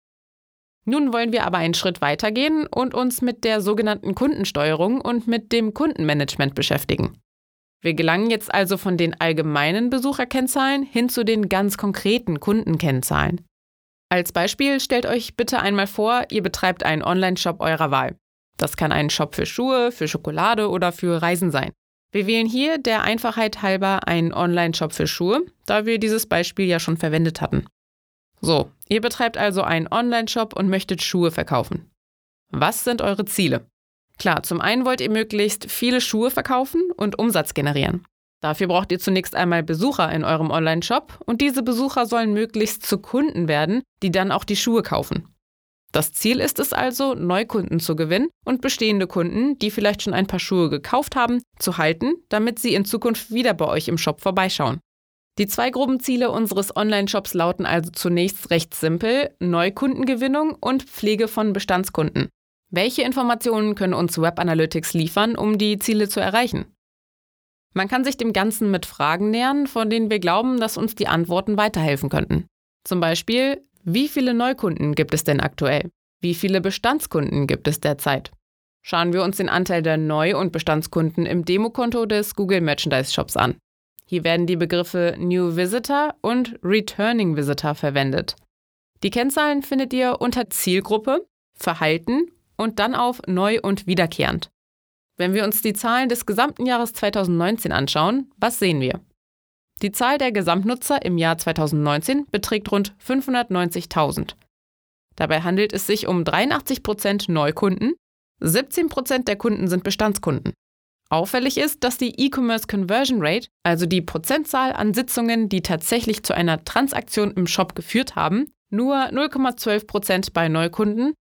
Nun wollen wir aber einen Schritt weitergehen und uns mit der sogenannten Kundensteuerung und mit dem Kundenmanagement beschäftigen. Wir gelangen jetzt also von den allgemeinen Besucherkennzahlen hin zu den ganz konkreten Kundenkennzahlen. Als Beispiel stellt euch bitte einmal vor, ihr betreibt einen Online-Shop eurer Wahl. Das kann ein Shop für Schuhe, für Schokolade oder für Reisen sein. Wir wählen hier der Einfachheit halber einen Online-Shop für Schuhe, da wir dieses Beispiel ja schon verwendet hatten. So, ihr betreibt also einen Online-Shop und möchtet Schuhe verkaufen. Was sind eure Ziele? Klar, zum einen wollt ihr möglichst viele Schuhe verkaufen und Umsatz generieren. Dafür braucht ihr zunächst einmal Besucher in eurem Online-Shop und diese Besucher sollen möglichst zu Kunden werden, die dann auch die Schuhe kaufen. Das Ziel ist es also, Neukunden zu gewinnen und bestehende Kunden, die vielleicht schon ein paar Schuhe gekauft haben, zu halten, damit sie in Zukunft wieder bei euch im Shop vorbeischauen. Die zwei groben Ziele unseres Online-Shops lauten also zunächst recht simpel: Neukundengewinnung und Pflege von Bestandskunden. Welche Informationen können uns Web Analytics liefern, um die Ziele zu erreichen? Man kann sich dem Ganzen mit Fragen nähern, von denen wir glauben, dass uns die Antworten weiterhelfen könnten. Zum Beispiel, wie viele Neukunden gibt es denn aktuell? Wie viele Bestandskunden gibt es derzeit? Schauen wir uns den Anteil der Neu- und Bestandskunden im Demokonto des Google Merchandise Shops an. Hier werden die Begriffe New Visitor und Returning Visitor verwendet. Die Kennzahlen findet ihr unter Zielgruppe, Verhalten und dann auf Neu- und Wiederkehrend. Wenn wir uns die Zahlen des gesamten Jahres zweitausendneunzehn anschauen, was sehen wir? Die Zahl der Gesamtnutzer im Jahr zweitausendneunzehn beträgt rund fünfhundertneunzigtausend. Dabei handelt es sich um dreiundachtzig Prozent Neukunden, siebzehn Prozent der Kunden sind Bestandskunden. Auffällig ist, dass die E-Commerce Conversion Rate, also die Prozentzahl an Sitzungen, die tatsächlich zu einer Transaktion im Shop geführt haben, nur null Komma zwölf Prozent bei Neukunden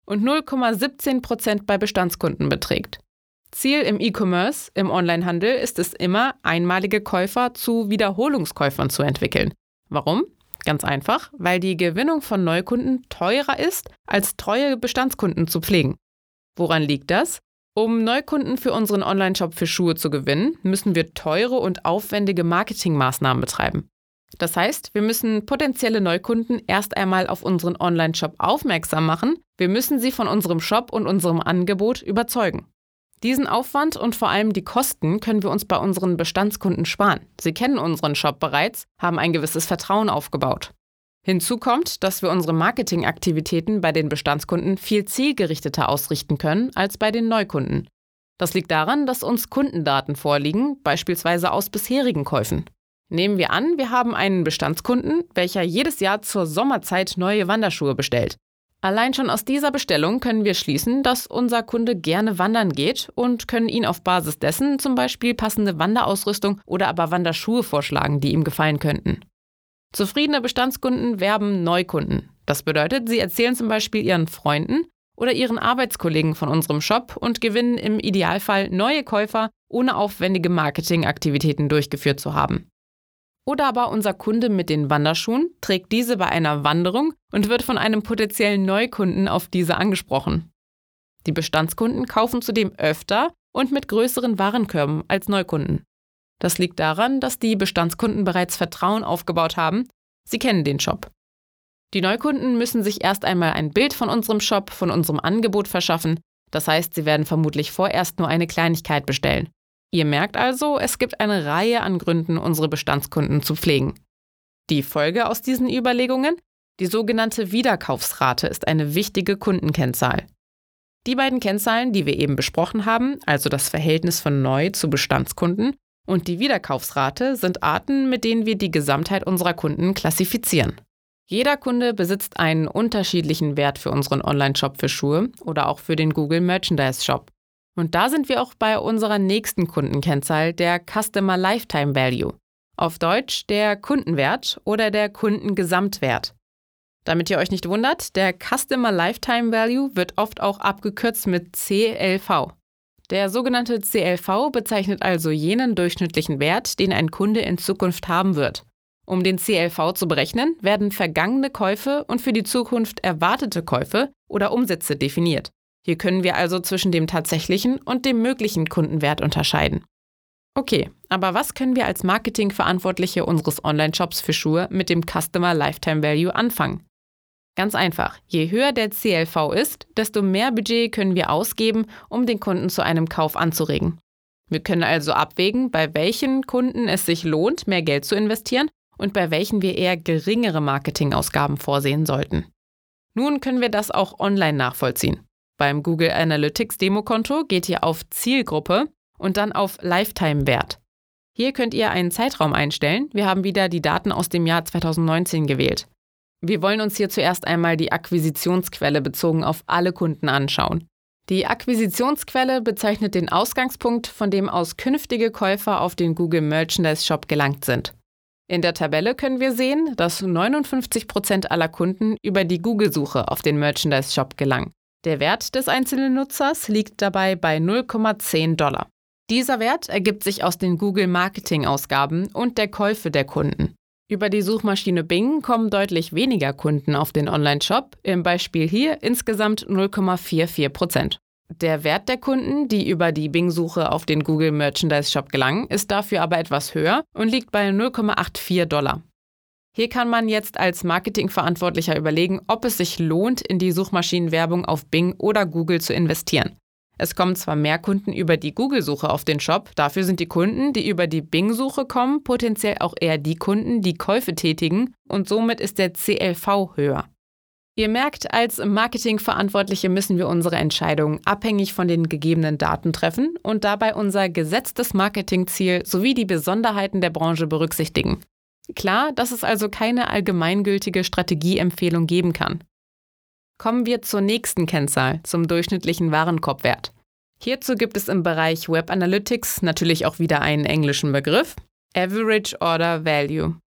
und null Komma siebzehn Prozent bei Bestandskunden beträgt. Ziel im E-Commerce, im Onlinehandel, ist es immer, einmalige Käufer zu Wiederholungskäufern zu entwickeln. Warum? Ganz einfach, weil die Gewinnung von Neukunden teurer ist, als treue Bestandskunden zu pflegen. Woran liegt das? Um Neukunden für unseren Onlineshop für Schuhe zu gewinnen, müssen wir teure und aufwendige Marketingmaßnahmen betreiben. Das heißt, wir müssen potenzielle Neukunden erst einmal auf unseren Onlineshop aufmerksam machen, wir müssen sie von unserem Shop und unserem Angebot überzeugen. Diesen Aufwand und vor allem die Kosten können wir uns bei unseren Bestandskunden sparen. Sie kennen unseren Shop bereits, haben ein gewisses Vertrauen aufgebaut. Hinzu kommt, dass wir unsere Marketingaktivitäten bei den Bestandskunden viel zielgerichteter ausrichten können als bei den Neukunden. Das liegt daran, dass uns Kundendaten vorliegen, beispielsweise aus bisherigen Käufen. Nehmen wir an, wir haben einen Bestandskunden, welcher jedes Jahr zur Sommerzeit neue Wanderschuhe bestellt. Allein schon aus dieser Bestellung können wir schließen, dass unser Kunde gerne wandern geht und können ihn auf Basis dessen zum Beispiel passende Wanderausrüstung oder aber Wanderschuhe vorschlagen, die ihm gefallen könnten. Zufriedene Bestandskunden werben Neukunden. Das bedeutet, sie erzählen zum Beispiel ihren Freunden oder ihren Arbeitskollegen von unserem Shop und gewinnen im Idealfall neue Käufer, ohne aufwendige Marketingaktivitäten durchgeführt zu haben. Oder aber unser Kunde mit den Wanderschuhen trägt diese bei einer Wanderung und wird von einem potenziellen Neukunden auf diese angesprochen. Die Bestandskunden kaufen zudem öfter und mit größeren Warenkörben als Neukunden. Das liegt daran, dass die Bestandskunden bereits Vertrauen aufgebaut haben, sie kennen den Shop. Die Neukunden müssen sich erst einmal ein Bild von unserem Shop, von unserem Angebot verschaffen, das heißt, sie werden vermutlich vorerst nur eine Kleinigkeit bestellen. Ihr merkt also, es gibt eine Reihe an Gründen, unsere Bestandskunden zu pflegen. Die Folge aus diesen Überlegungen? Die sogenannte Wiederkaufsrate ist eine wichtige Kundenkennzahl. Die beiden Kennzahlen, die wir eben besprochen haben, also das Verhältnis von Neu- zu Bestandskunden und die Wiederkaufsrate, sind Arten, mit denen wir die Gesamtheit unserer Kunden klassifizieren. Jeder Kunde besitzt einen unterschiedlichen Wert für unseren Online-Shop für Schuhe oder auch für den Google Merchandise Shop. Und da sind wir auch bei unserer nächsten Kundenkennzahl, der Customer Lifetime Value. Auf Deutsch der Kundenwert oder der Kundengesamtwert. Damit ihr euch nicht wundert, der Customer Lifetime Value wird oft auch abgekürzt mit C L V. Der sogenannte C L V bezeichnet also jenen durchschnittlichen Wert, den ein Kunde in Zukunft haben wird. Um den C L V zu berechnen, werden vergangene Käufe und für die Zukunft erwartete Käufe oder Umsätze definiert. Hier können wir also zwischen dem tatsächlichen und dem möglichen Kundenwert unterscheiden. Okay, aber was können wir als Marketingverantwortliche unseres Online-Shops für Schuhe mit dem Customer Lifetime Value anfangen? Ganz einfach, je höher der C L V ist, desto mehr Budget können wir ausgeben, um den Kunden zu einem Kauf anzuregen. Wir können also abwägen, bei welchen Kunden es sich lohnt, mehr Geld zu investieren und bei welchen wir eher geringere Marketingausgaben vorsehen sollten. Nun können wir das auch online nachvollziehen. Beim Google Analytics Demokonto geht ihr auf Zielgruppe und dann auf Lifetime-Wert. Hier könnt ihr einen Zeitraum einstellen. Wir haben wieder die Daten aus dem Jahr zweitausendneunzehn gewählt. Wir wollen uns hier zuerst einmal die Akquisitionsquelle bezogen auf alle Kunden anschauen. Die Akquisitionsquelle bezeichnet den Ausgangspunkt, von dem aus künftige Käufer auf den Google Merchandise Shop gelangt sind. In der Tabelle können wir sehen, dass neunundfünfzig Prozent aller Kunden über die Google-Suche auf den Merchandise Shop gelangen. Der Wert des einzelnen Nutzers liegt dabei bei null Komma zehn Dollar. Dieser Wert ergibt sich aus den Google-Marketing-Ausgaben und der Käufe der Kunden. Über die Suchmaschine Bing kommen deutlich weniger Kunden auf den Online-Shop, im Beispiel hier insgesamt null Komma vierundvierzig Prozent. Der Wert der Kunden, die über die Bing-Suche auf den Google Merchandise Shop gelangen, ist dafür aber etwas höher und liegt bei null Komma vierundachtzig Dollar. Hier kann man jetzt als Marketingverantwortlicher überlegen, ob es sich lohnt, in die Suchmaschinenwerbung auf Bing oder Google zu investieren. Es kommen zwar mehr Kunden über die Google-Suche auf den Shop, dafür sind die Kunden, die über die Bing-Suche kommen, potenziell auch eher die Kunden, die Käufe tätigen und somit ist der C L V höher. Ihr merkt, als Marketingverantwortliche müssen wir unsere Entscheidungen abhängig von den gegebenen Daten treffen und dabei unser gesetztes Marketingziel sowie die Besonderheiten der Branche berücksichtigen. Klar, dass es also keine allgemeingültige Strategieempfehlung geben kann. Kommen wir zur nächsten Kennzahl, zum durchschnittlichen Warenkorbwert. Hierzu gibt es im Bereich Web Analytics natürlich auch wieder einen englischen Begriff, Average Order Value.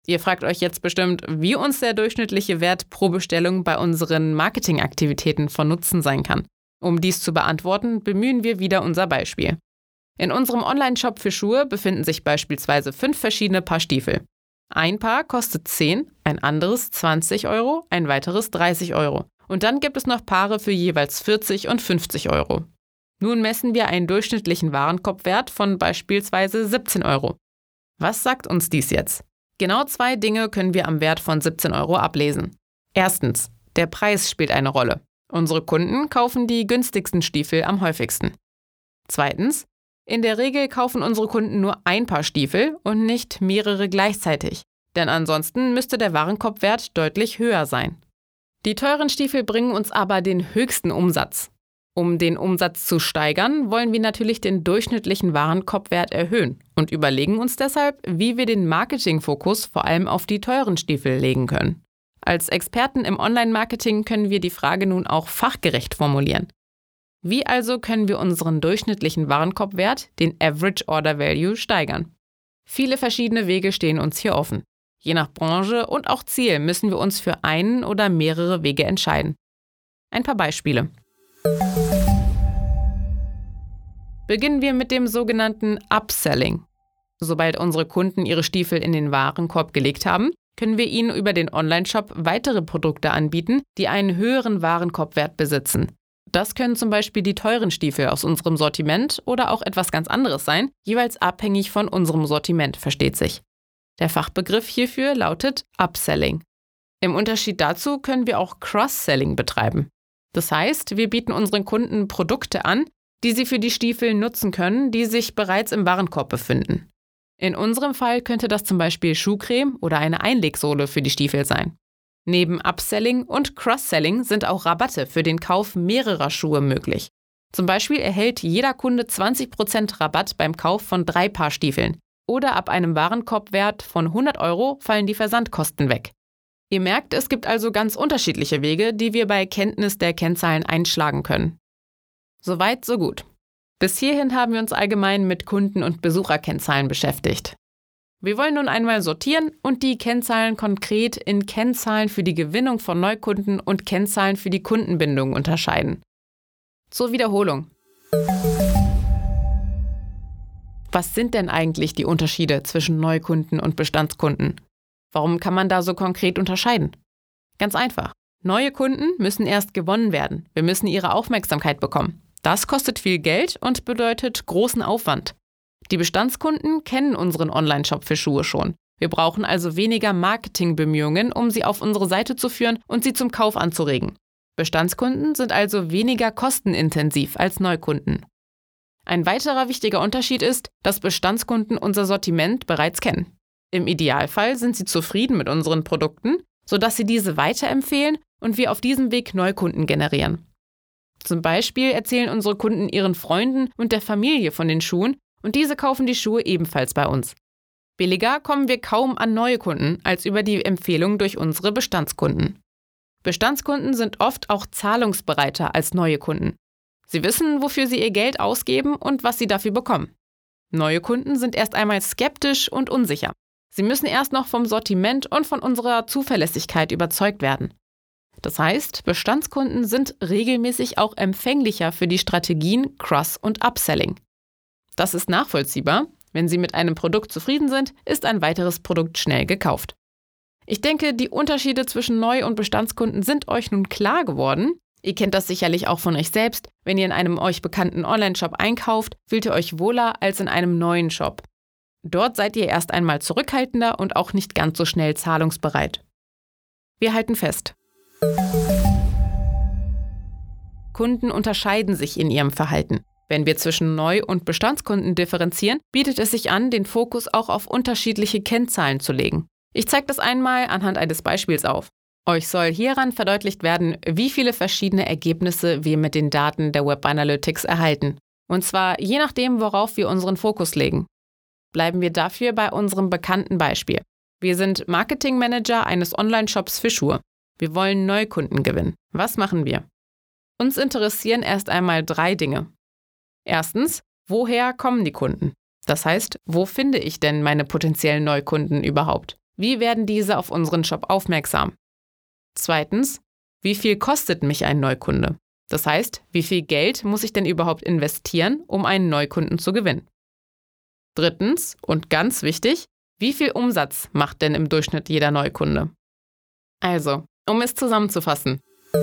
Ihr fragt euch jetzt bestimmt, wie uns der durchschnittliche Wert pro Bestellung bei unseren Marketingaktivitäten von Nutzen sein kann. Um dies zu beantworten, bemühen wir wieder unser Beispiel. In unserem Online-Shop für Schuhe befinden sich beispielsweise fünf verschiedene Paar Stiefel. Ein Paar kostet zehn, ein anderes zwanzig Euro, ein weiteres dreißig Euro. Und dann gibt es noch Paare für jeweils vierzig und fünfzig Euro. Nun messen wir einen durchschnittlichen Warenkorbwert von beispielsweise siebzehn Euro. Was sagt uns dies jetzt? Genau zwei Dinge können wir am Wert von siebzehn Euro ablesen. Erstens, der Preis spielt eine Rolle. Unsere Kunden kaufen die günstigsten Stiefel am häufigsten. Zweitens, in der Regel kaufen unsere Kunden nur ein Paar Stiefel und nicht mehrere gleichzeitig, denn ansonsten müsste der Warenkorbwert deutlich höher sein. Die teuren Stiefel bringen uns aber den höchsten Umsatz. Um den Umsatz zu steigern, wollen wir natürlich den durchschnittlichen Warenkorbwert erhöhen und überlegen uns deshalb, wie wir den Marketingfokus vor allem auf die teuren Stiefel legen können. Als Experten im Online-Marketing können wir die Frage nun auch fachgerecht formulieren. Wie also können wir unseren durchschnittlichen Warenkorbwert, den Average Order Value, steigern? Viele verschiedene Wege stehen uns hier offen. Je nach Branche und auch Ziel müssen wir uns für einen oder mehrere Wege entscheiden. Ein paar Beispiele. Beginnen wir mit dem sogenannten Upselling. Sobald unsere Kunden ihre Stiefel in den Warenkorb gelegt haben, können wir ihnen über den Online-Shop weitere Produkte anbieten, die einen höheren Warenkorbwert besitzen. Das können zum Beispiel die teuren Stiefel aus unserem Sortiment oder auch etwas ganz anderes sein, jeweils abhängig von unserem Sortiment, versteht sich. Der Fachbegriff hierfür lautet Upselling. Im Unterschied dazu können wir auch Cross-Selling betreiben. Das heißt, wir bieten unseren Kunden Produkte an, die sie für die Stiefel nutzen können, die sich bereits im Warenkorb befinden. In unserem Fall könnte das zum Beispiel Schuhcreme oder eine Einlegsohle für die Stiefel sein. Neben Upselling und Cross-Selling sind auch Rabatte für den Kauf mehrerer Schuhe möglich. Zum Beispiel erhält jeder Kunde zwanzig Prozent Rabatt beim Kauf von drei Paar Stiefeln. Oder ab einem Warenkorbwert von hundert Euro fallen die Versandkosten weg. Ihr merkt, es gibt also ganz unterschiedliche Wege, die wir bei Kenntnis der Kennzahlen einschlagen können. Soweit, so gut. Bis hierhin haben wir uns allgemein mit Kunden- und Besucherkennzahlen beschäftigt. Wir wollen nun einmal sortieren und die Kennzahlen konkret in Kennzahlen für die Gewinnung von Neukunden und Kennzahlen für die Kundenbindung unterscheiden. Zur Wiederholung. Was sind denn eigentlich die Unterschiede zwischen Neukunden und Bestandskunden? Warum kann man da so konkret unterscheiden? Ganz einfach. Neue Kunden müssen erst gewonnen werden. Wir müssen ihre Aufmerksamkeit bekommen. Das kostet viel Geld und bedeutet großen Aufwand. Die Bestandskunden kennen unseren Online-Shop für Schuhe schon. Wir brauchen also weniger Marketingbemühungen, um sie auf unsere Seite zu führen und sie zum Kauf anzuregen. Bestandskunden sind also weniger kostenintensiv als Neukunden. Ein weiterer wichtiger Unterschied ist, dass Bestandskunden unser Sortiment bereits kennen. Im Idealfall sind sie zufrieden mit unseren Produkten, sodass sie diese weiterempfehlen und wir auf diesem Weg Neukunden generieren. Zum Beispiel erzählen unsere Kunden ihren Freunden und der Familie von den Schuhen und diese kaufen die Schuhe ebenfalls bei uns. Billiger kommen wir kaum an neue Kunden als über die Empfehlung durch unsere Bestandskunden. Bestandskunden sind oft auch zahlungsbereiter als neue Kunden. Sie wissen, wofür sie ihr Geld ausgeben und was sie dafür bekommen. Neue Kunden sind erst einmal skeptisch und unsicher. Sie müssen erst noch vom Sortiment und von unserer Zuverlässigkeit überzeugt werden. Das heißt, Bestandskunden sind regelmäßig auch empfänglicher für die Strategien Cross- und Upselling. Das ist nachvollziehbar. Wenn Sie mit einem Produkt zufrieden sind, ist ein weiteres Produkt schnell gekauft. Ich denke, die Unterschiede zwischen Neu- und Bestandskunden sind euch nun klar geworden. Ihr kennt das sicherlich auch von euch selbst. Wenn ihr in einem euch bekannten Online-Shop einkauft, fühlt ihr euch wohler als in einem neuen Shop. Dort seid ihr erst einmal zurückhaltender und auch nicht ganz so schnell zahlungsbereit. Wir halten fest. Kunden unterscheiden sich in ihrem Verhalten. Wenn wir zwischen Neu- und Bestandskunden differenzieren, bietet es sich an, den Fokus auch auf unterschiedliche Kennzahlen zu legen. Ich zeige das einmal anhand eines Beispiels auf. Euch soll hieran verdeutlicht werden, wie viele verschiedene Ergebnisse wir mit den Daten der Web Analytics erhalten. Und zwar je nachdem, worauf wir unseren Fokus legen. Bleiben wir dafür bei unserem bekannten Beispiel. Wir sind Marketingmanager eines Online-Shops für Schuhe. Wir wollen Neukunden gewinnen. Was machen wir? Uns interessieren erst einmal drei Dinge. Erstens, woher kommen die Kunden? Das heißt, wo finde ich denn meine potenziellen Neukunden überhaupt? Wie werden diese auf unseren Shop aufmerksam? Zweitens, wie viel kostet mich ein Neukunde? Das heißt, wie viel Geld muss ich denn überhaupt investieren, um einen Neukunden zu gewinnen? Drittens und ganz wichtig, wie viel Umsatz macht denn im Durchschnitt jeder Neukunde? Also, um es zusammenzufassen.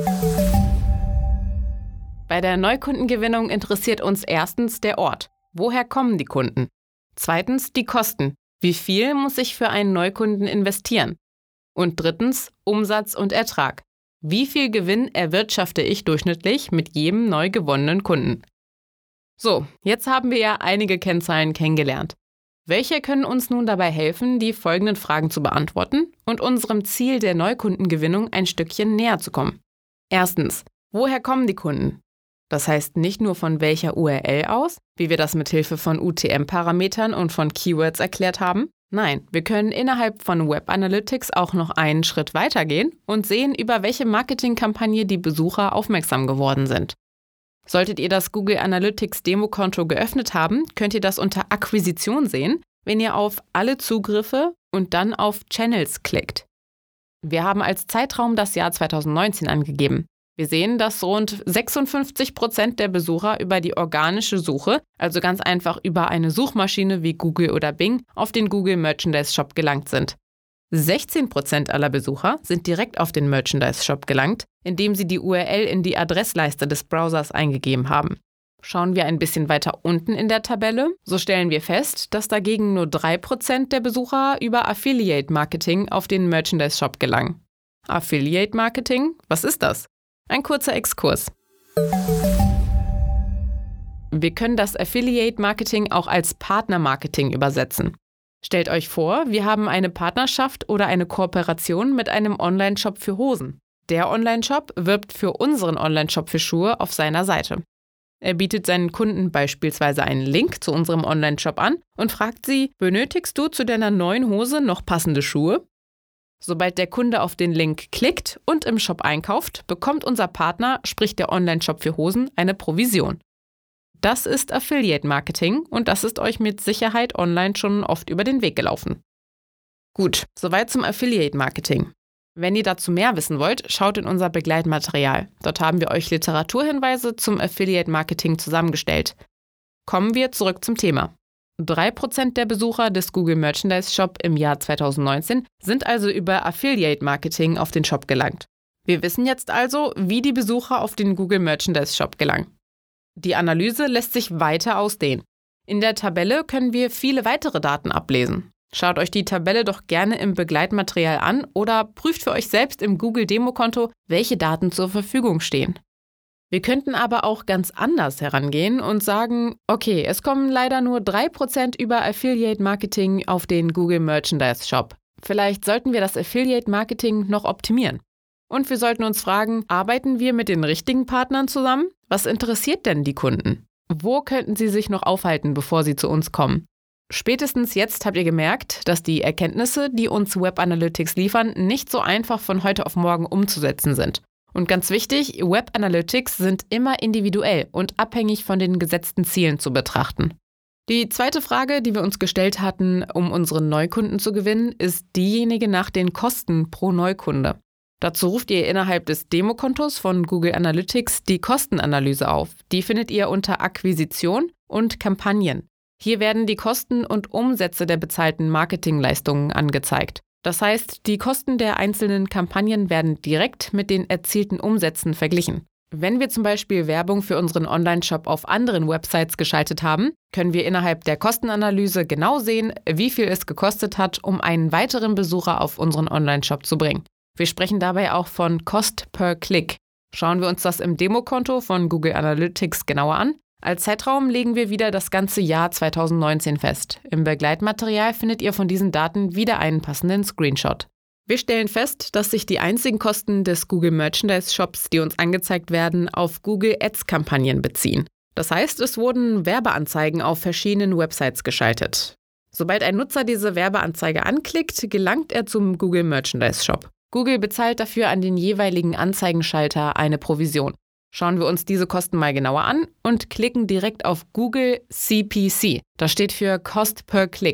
Bei der Neukundengewinnung interessiert uns erstens der Ort. Woher kommen die Kunden? Zweitens die Kosten. Wie viel muss ich für einen Neukunden investieren? Und drittens Umsatz und Ertrag. Wie viel Gewinn erwirtschafte ich durchschnittlich mit jedem neu gewonnenen Kunden? So, jetzt haben wir ja einige Kennzahlen kennengelernt. Welche können uns nun dabei helfen, die folgenden Fragen zu beantworten und unserem Ziel der Neukundengewinnung ein Stückchen näher zu kommen? Erstens, woher kommen die Kunden? Das heißt nicht nur von welcher U R L aus, wie wir das mit Hilfe von U T M-Parametern und von Keywords erklärt haben. Nein, wir können innerhalb von Web Analytics auch noch einen Schritt weitergehen und sehen, über welche Marketingkampagne die Besucher aufmerksam geworden sind. Solltet ihr das Google Analytics Demokonto geöffnet haben, könnt ihr das unter Akquisition sehen, wenn ihr auf Alle Zugriffe und dann auf Channels klickt. Wir haben als Zeitraum das Jahr zweitausendneunzehn angegeben. Wir sehen, dass rund sechsundfünfzig Prozent der Besucher über die organische Suche, also ganz einfach über eine Suchmaschine wie Google oder Bing, auf den Google Merchandise Shop gelangt sind. sechzehn Prozent aller Besucher sind direkt auf den Merchandise Shop gelangt, indem sie die U R L in die Adressleiste des Browsers eingegeben haben. Schauen wir ein bisschen weiter unten in der Tabelle, so stellen wir fest, dass dagegen nur drei Prozent der Besucher über Affiliate Marketing auf den Merchandise Shop gelangen. Affiliate Marketing, was ist das? Ein kurzer Exkurs. Wir können das Affiliate Marketing auch als Partnermarketing übersetzen. Stellt euch vor, wir haben eine Partnerschaft oder eine Kooperation mit einem Online-Shop für Hosen. Der Online-Shop wirbt für unseren Online-Shop für Schuhe auf seiner Seite. Er bietet seinen Kunden beispielsweise einen Link zu unserem Online-Shop an und fragt sie, benötigst du zu deiner neuen Hose noch passende Schuhe? Sobald der Kunde auf den Link klickt und im Shop einkauft, bekommt unser Partner, sprich der Online-Shop für Hosen, eine Provision. Das ist Affiliate Marketing und das ist euch mit Sicherheit online schon oft über den Weg gelaufen. Gut, soweit zum Affiliate Marketing. Wenn ihr dazu mehr wissen wollt, schaut in unser Begleitmaterial. Dort haben wir euch Literaturhinweise zum Affiliate Marketing zusammengestellt. Kommen wir zurück zum Thema. drei Prozent der Besucher des Google Merchandise Shop im Jahr zweitausendneunzehn sind also über Affiliate Marketing auf den Shop gelangt. Wir wissen jetzt also, wie die Besucher auf den Google Merchandise Shop gelangen. Die Analyse lässt sich weiter ausdehnen. In der Tabelle können wir viele weitere Daten ablesen. Schaut euch die Tabelle doch gerne im Begleitmaterial an oder prüft für euch selbst im Google Demokonto, welche Daten zur Verfügung stehen. Wir könnten aber auch ganz anders herangehen und sagen, okay, es kommen leider nur drei Prozent über Affiliate Marketing auf den Google Merchandise Shop. Vielleicht sollten wir das Affiliate Marketing noch optimieren. Und wir sollten uns fragen, arbeiten wir mit den richtigen Partnern zusammen? Was interessiert denn die Kunden? Wo könnten sie sich noch aufhalten, bevor sie zu uns kommen? Spätestens jetzt habt ihr gemerkt, dass die Erkenntnisse, die uns Web Analytics liefern, nicht so einfach von heute auf morgen umzusetzen sind. Und ganz wichtig, Web Analytics sind immer individuell und abhängig von den gesetzten Zielen zu betrachten. Die zweite Frage, die wir uns gestellt hatten, um unseren Neukunden zu gewinnen, ist diejenige nach den Kosten pro Neukunde. Dazu ruft ihr innerhalb des Demokontos von Google Analytics die Kostenanalyse auf. Die findet ihr unter Akquisition und Kampagnen. Hier werden die Kosten und Umsätze der bezahlten Marketingleistungen angezeigt. Das heißt, die Kosten der einzelnen Kampagnen werden direkt mit den erzielten Umsätzen verglichen. Wenn wir zum Beispiel Werbung für unseren Online-Shop auf anderen Websites geschaltet haben, können wir innerhalb der Kostenanalyse genau sehen, wie viel es gekostet hat, um einen weiteren Besucher auf unseren Online-Shop zu bringen. Wir sprechen dabei auch von Cost per Click. Schauen wir uns das im Demokonto von Google Analytics genauer an. Als Zeitraum legen wir wieder das ganze Jahr zweitausendneunzehn fest. Im Begleitmaterial findet ihr von diesen Daten wieder einen passenden Screenshot. Wir stellen fest, dass sich die einzigen Kosten des Google Merchandise Shops, die uns angezeigt werden, auf Google Ads-Kampagnen beziehen. Das heißt, es wurden Werbeanzeigen auf verschiedenen Websites geschaltet. Sobald ein Nutzer diese Werbeanzeige anklickt, gelangt er zum Google Merchandise Shop. Google bezahlt dafür an den jeweiligen Anzeigenschalter eine Provision. Schauen wir uns diese Kosten mal genauer an und klicken direkt auf Google C P C. Das steht für Cost per Click.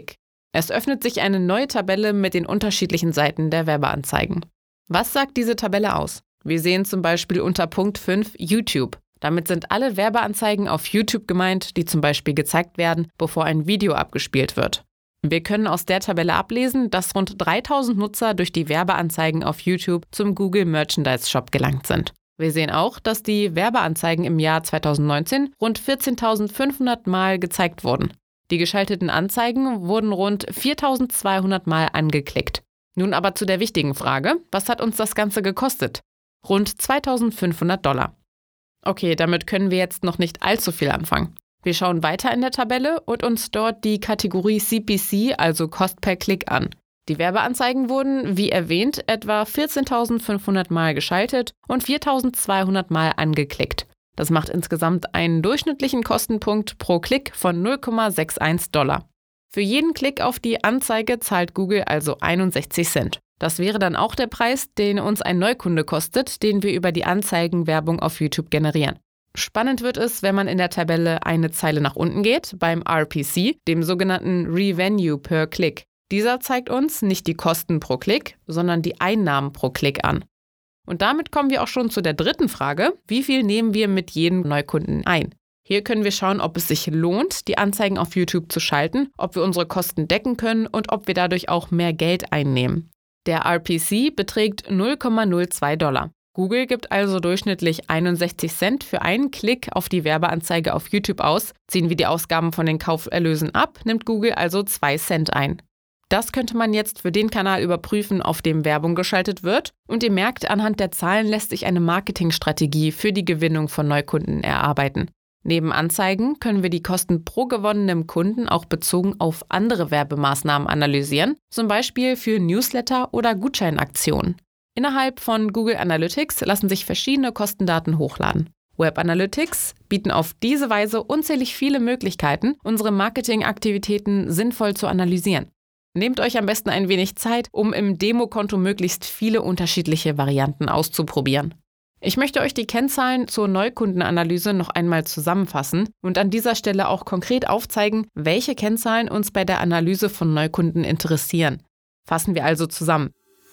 Es öffnet sich eine neue Tabelle mit den unterschiedlichen Seiten der Werbeanzeigen. Was sagt diese Tabelle aus? Wir sehen zum Beispiel unter Punkt fünf YouTube. Damit sind alle Werbeanzeigen auf YouTube gemeint, die zum Beispiel gezeigt werden, bevor ein Video abgespielt wird. Wir können aus der Tabelle ablesen, dass rund dreitausend Nutzer durch die Werbeanzeigen auf YouTube zum Google Merchandise Shop gelangt sind. Wir sehen auch, dass die Werbeanzeigen im Jahr zweitausendneunzehn rund vierzehntausendfünfhundert Mal gezeigt wurden. Die geschalteten Anzeigen wurden rund viertausendzweihundert Mal angeklickt. Nun aber zu der wichtigen Frage, was hat uns das Ganze gekostet? Rund zweitausendfünfhundert Dollar. Okay, damit können wir jetzt noch nicht allzu viel anfangen. Wir schauen weiter in der Tabelle und uns dort die Kategorie C P C, also Cost per Klick, an. Die Werbeanzeigen wurden, wie erwähnt, etwa vierzehntausendfünfhundert Mal geschaltet und viertausendzweihundert Mal angeklickt. Das macht insgesamt einen durchschnittlichen Kostenpunkt pro Klick von null Komma einundsechzig Dollar. Für jeden Klick auf die Anzeige zahlt Google also einundsechzig Cent. Das wäre dann auch der Preis, den uns ein Neukunde kostet, den wir über die Anzeigenwerbung auf YouTube generieren. Spannend wird es, wenn man in der Tabelle eine Zeile nach unten geht, beim R P C, dem sogenannten Revenue per Click. Dieser zeigt uns nicht die Kosten pro Klick, sondern die Einnahmen pro Klick an. Und damit kommen wir auch schon zu der dritten Frage: Wie viel nehmen wir mit jedem Neukunden ein? Hier können wir schauen, ob es sich lohnt, die Anzeigen auf YouTube zu schalten, ob wir unsere Kosten decken können und ob wir dadurch auch mehr Geld einnehmen. Der R P C beträgt null Komma null zwei Dollar. Google gibt also durchschnittlich einundsechzig Cent für einen Klick auf die Werbeanzeige auf YouTube aus. Ziehen wir die Ausgaben von den Kauferlösen ab, nimmt Google also zwei Cent ein. Das könnte man jetzt für den Kanal überprüfen, auf dem Werbung geschaltet wird. Und ihr merkt, anhand der Zahlen lässt sich eine Marketingstrategie für die Gewinnung von Neukunden erarbeiten. Neben Anzeigen können wir die Kosten pro gewonnenem Kunden auch bezogen auf andere Werbemaßnahmen analysieren, zum Beispiel für Newsletter oder Gutscheinaktionen. Innerhalb von Google Analytics lassen sich verschiedene Kostendaten hochladen. Web Analytics bieten auf diese Weise unzählig viele Möglichkeiten, unsere Marketingaktivitäten sinnvoll zu analysieren. Nehmt euch am besten ein wenig Zeit, um im Demokonto möglichst viele unterschiedliche Varianten auszuprobieren. Ich möchte euch die Kennzahlen zur Neukundenanalyse noch einmal zusammenfassen und an dieser Stelle auch konkret aufzeigen, welche Kennzahlen uns bei der Analyse von Neukunden interessieren. Fassen wir also zusammen.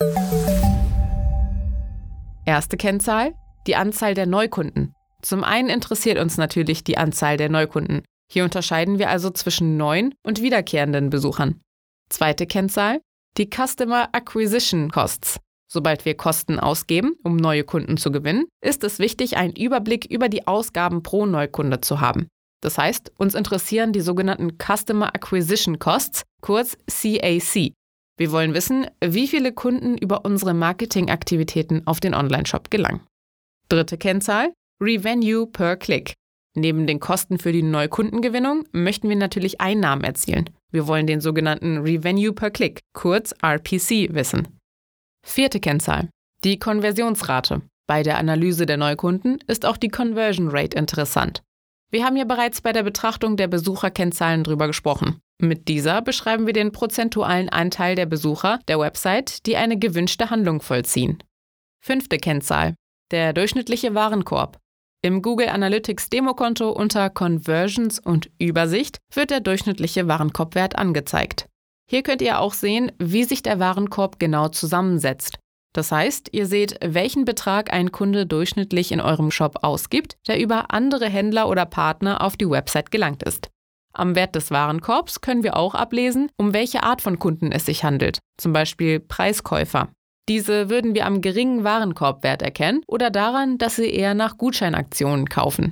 Erste Kennzahl: die Anzahl der Neukunden. Zum einen interessiert uns natürlich die Anzahl der Neukunden. Hier unterscheiden wir also zwischen neuen und wiederkehrenden Besuchern. Zweite Kennzahl: die Customer Acquisition Costs. Sobald wir Kosten ausgeben, um neue Kunden zu gewinnen, ist es wichtig, einen Überblick über die Ausgaben pro Neukunde zu haben. Das heißt, uns interessieren die sogenannten Customer Acquisition Costs, kurz C A C. Wir wollen wissen, wie viele Kunden über unsere Marketingaktivitäten auf den Onlineshop gelangen. Dritte Kennzahl: Revenue per Click. Neben den Kosten für die Neukundengewinnung möchten wir natürlich Einnahmen erzielen. Wir wollen den sogenannten Revenue per Click, kurz R P C, wissen. Vierte Kennzahl: die Konversionsrate. Bei der Analyse der Neukunden ist auch die Conversion Rate interessant. Wir haben ja bereits bei der Betrachtung der Besucherkennzahlen drüber gesprochen. Mit dieser beschreiben wir den prozentualen Anteil der Besucher der Website, die eine gewünschte Handlung vollziehen. Fünfte Kennzahl: der durchschnittliche Warenkorb. Im Google Analytics Demokonto unter Conversions und Übersicht wird der durchschnittliche Warenkorbwert angezeigt. Hier könnt ihr auch sehen, wie sich der Warenkorb genau zusammensetzt. Das heißt, ihr seht, welchen Betrag ein Kunde durchschnittlich in eurem Shop ausgibt, der über andere Händler oder Partner auf die Website gelangt ist. Am Wert des Warenkorbs können wir auch ablesen, um welche Art von Kunden es sich handelt, zum Beispiel Preiskäufer. Diese würden wir am geringen Warenkorbwert erkennen oder daran, dass sie eher nach Gutscheinaktionen kaufen.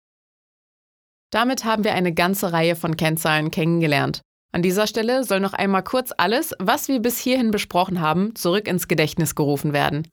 Damit haben wir eine ganze Reihe von Kennzahlen kennengelernt. An dieser Stelle soll noch einmal kurz alles, was wir bis hierhin besprochen haben, zurück ins Gedächtnis gerufen werden.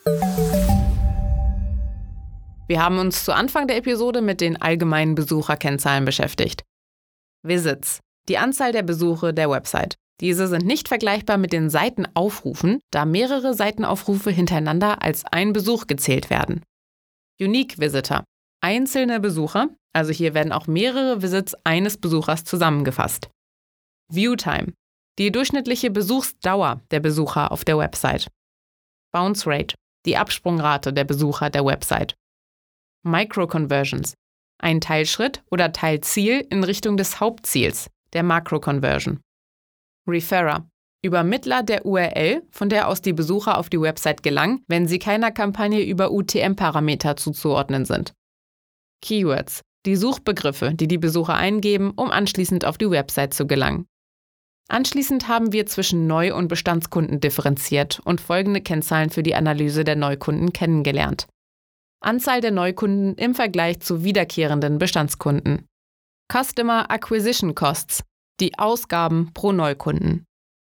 Wir haben uns zu Anfang der Episode mit den allgemeinen Besucherkennzahlen beschäftigt. Visits, die Anzahl der Besuche der Website. Diese sind nicht vergleichbar mit den Seitenaufrufen, da mehrere Seitenaufrufe hintereinander als ein Besuch gezählt werden. Unique Visitor, einzelne Besucher, also hier werden auch mehrere Visits eines Besuchers zusammengefasst. Viewtime, die durchschnittliche Besuchsdauer der Besucher auf der Website. Bounce Rate, die Absprungrate der Besucher der Website. Microconversions, ein Teilschritt oder Teilziel in Richtung des Hauptziels, der Macroconversion. Referrer, Übermittler der U R L, von der aus die Besucher auf die Website gelangen, wenn sie keiner Kampagne über U T M-Parameter zuzuordnen sind. Keywords, die Suchbegriffe, die die Besucher eingeben, um anschließend auf die Website zu gelangen. Anschließend haben wir zwischen Neu- und Bestandskunden differenziert und folgende Kennzahlen für die Analyse der Neukunden kennengelernt. Anzahl der Neukunden im Vergleich zu wiederkehrenden Bestandskunden. Customer Acquisition Costs, die Ausgaben pro Neukunden.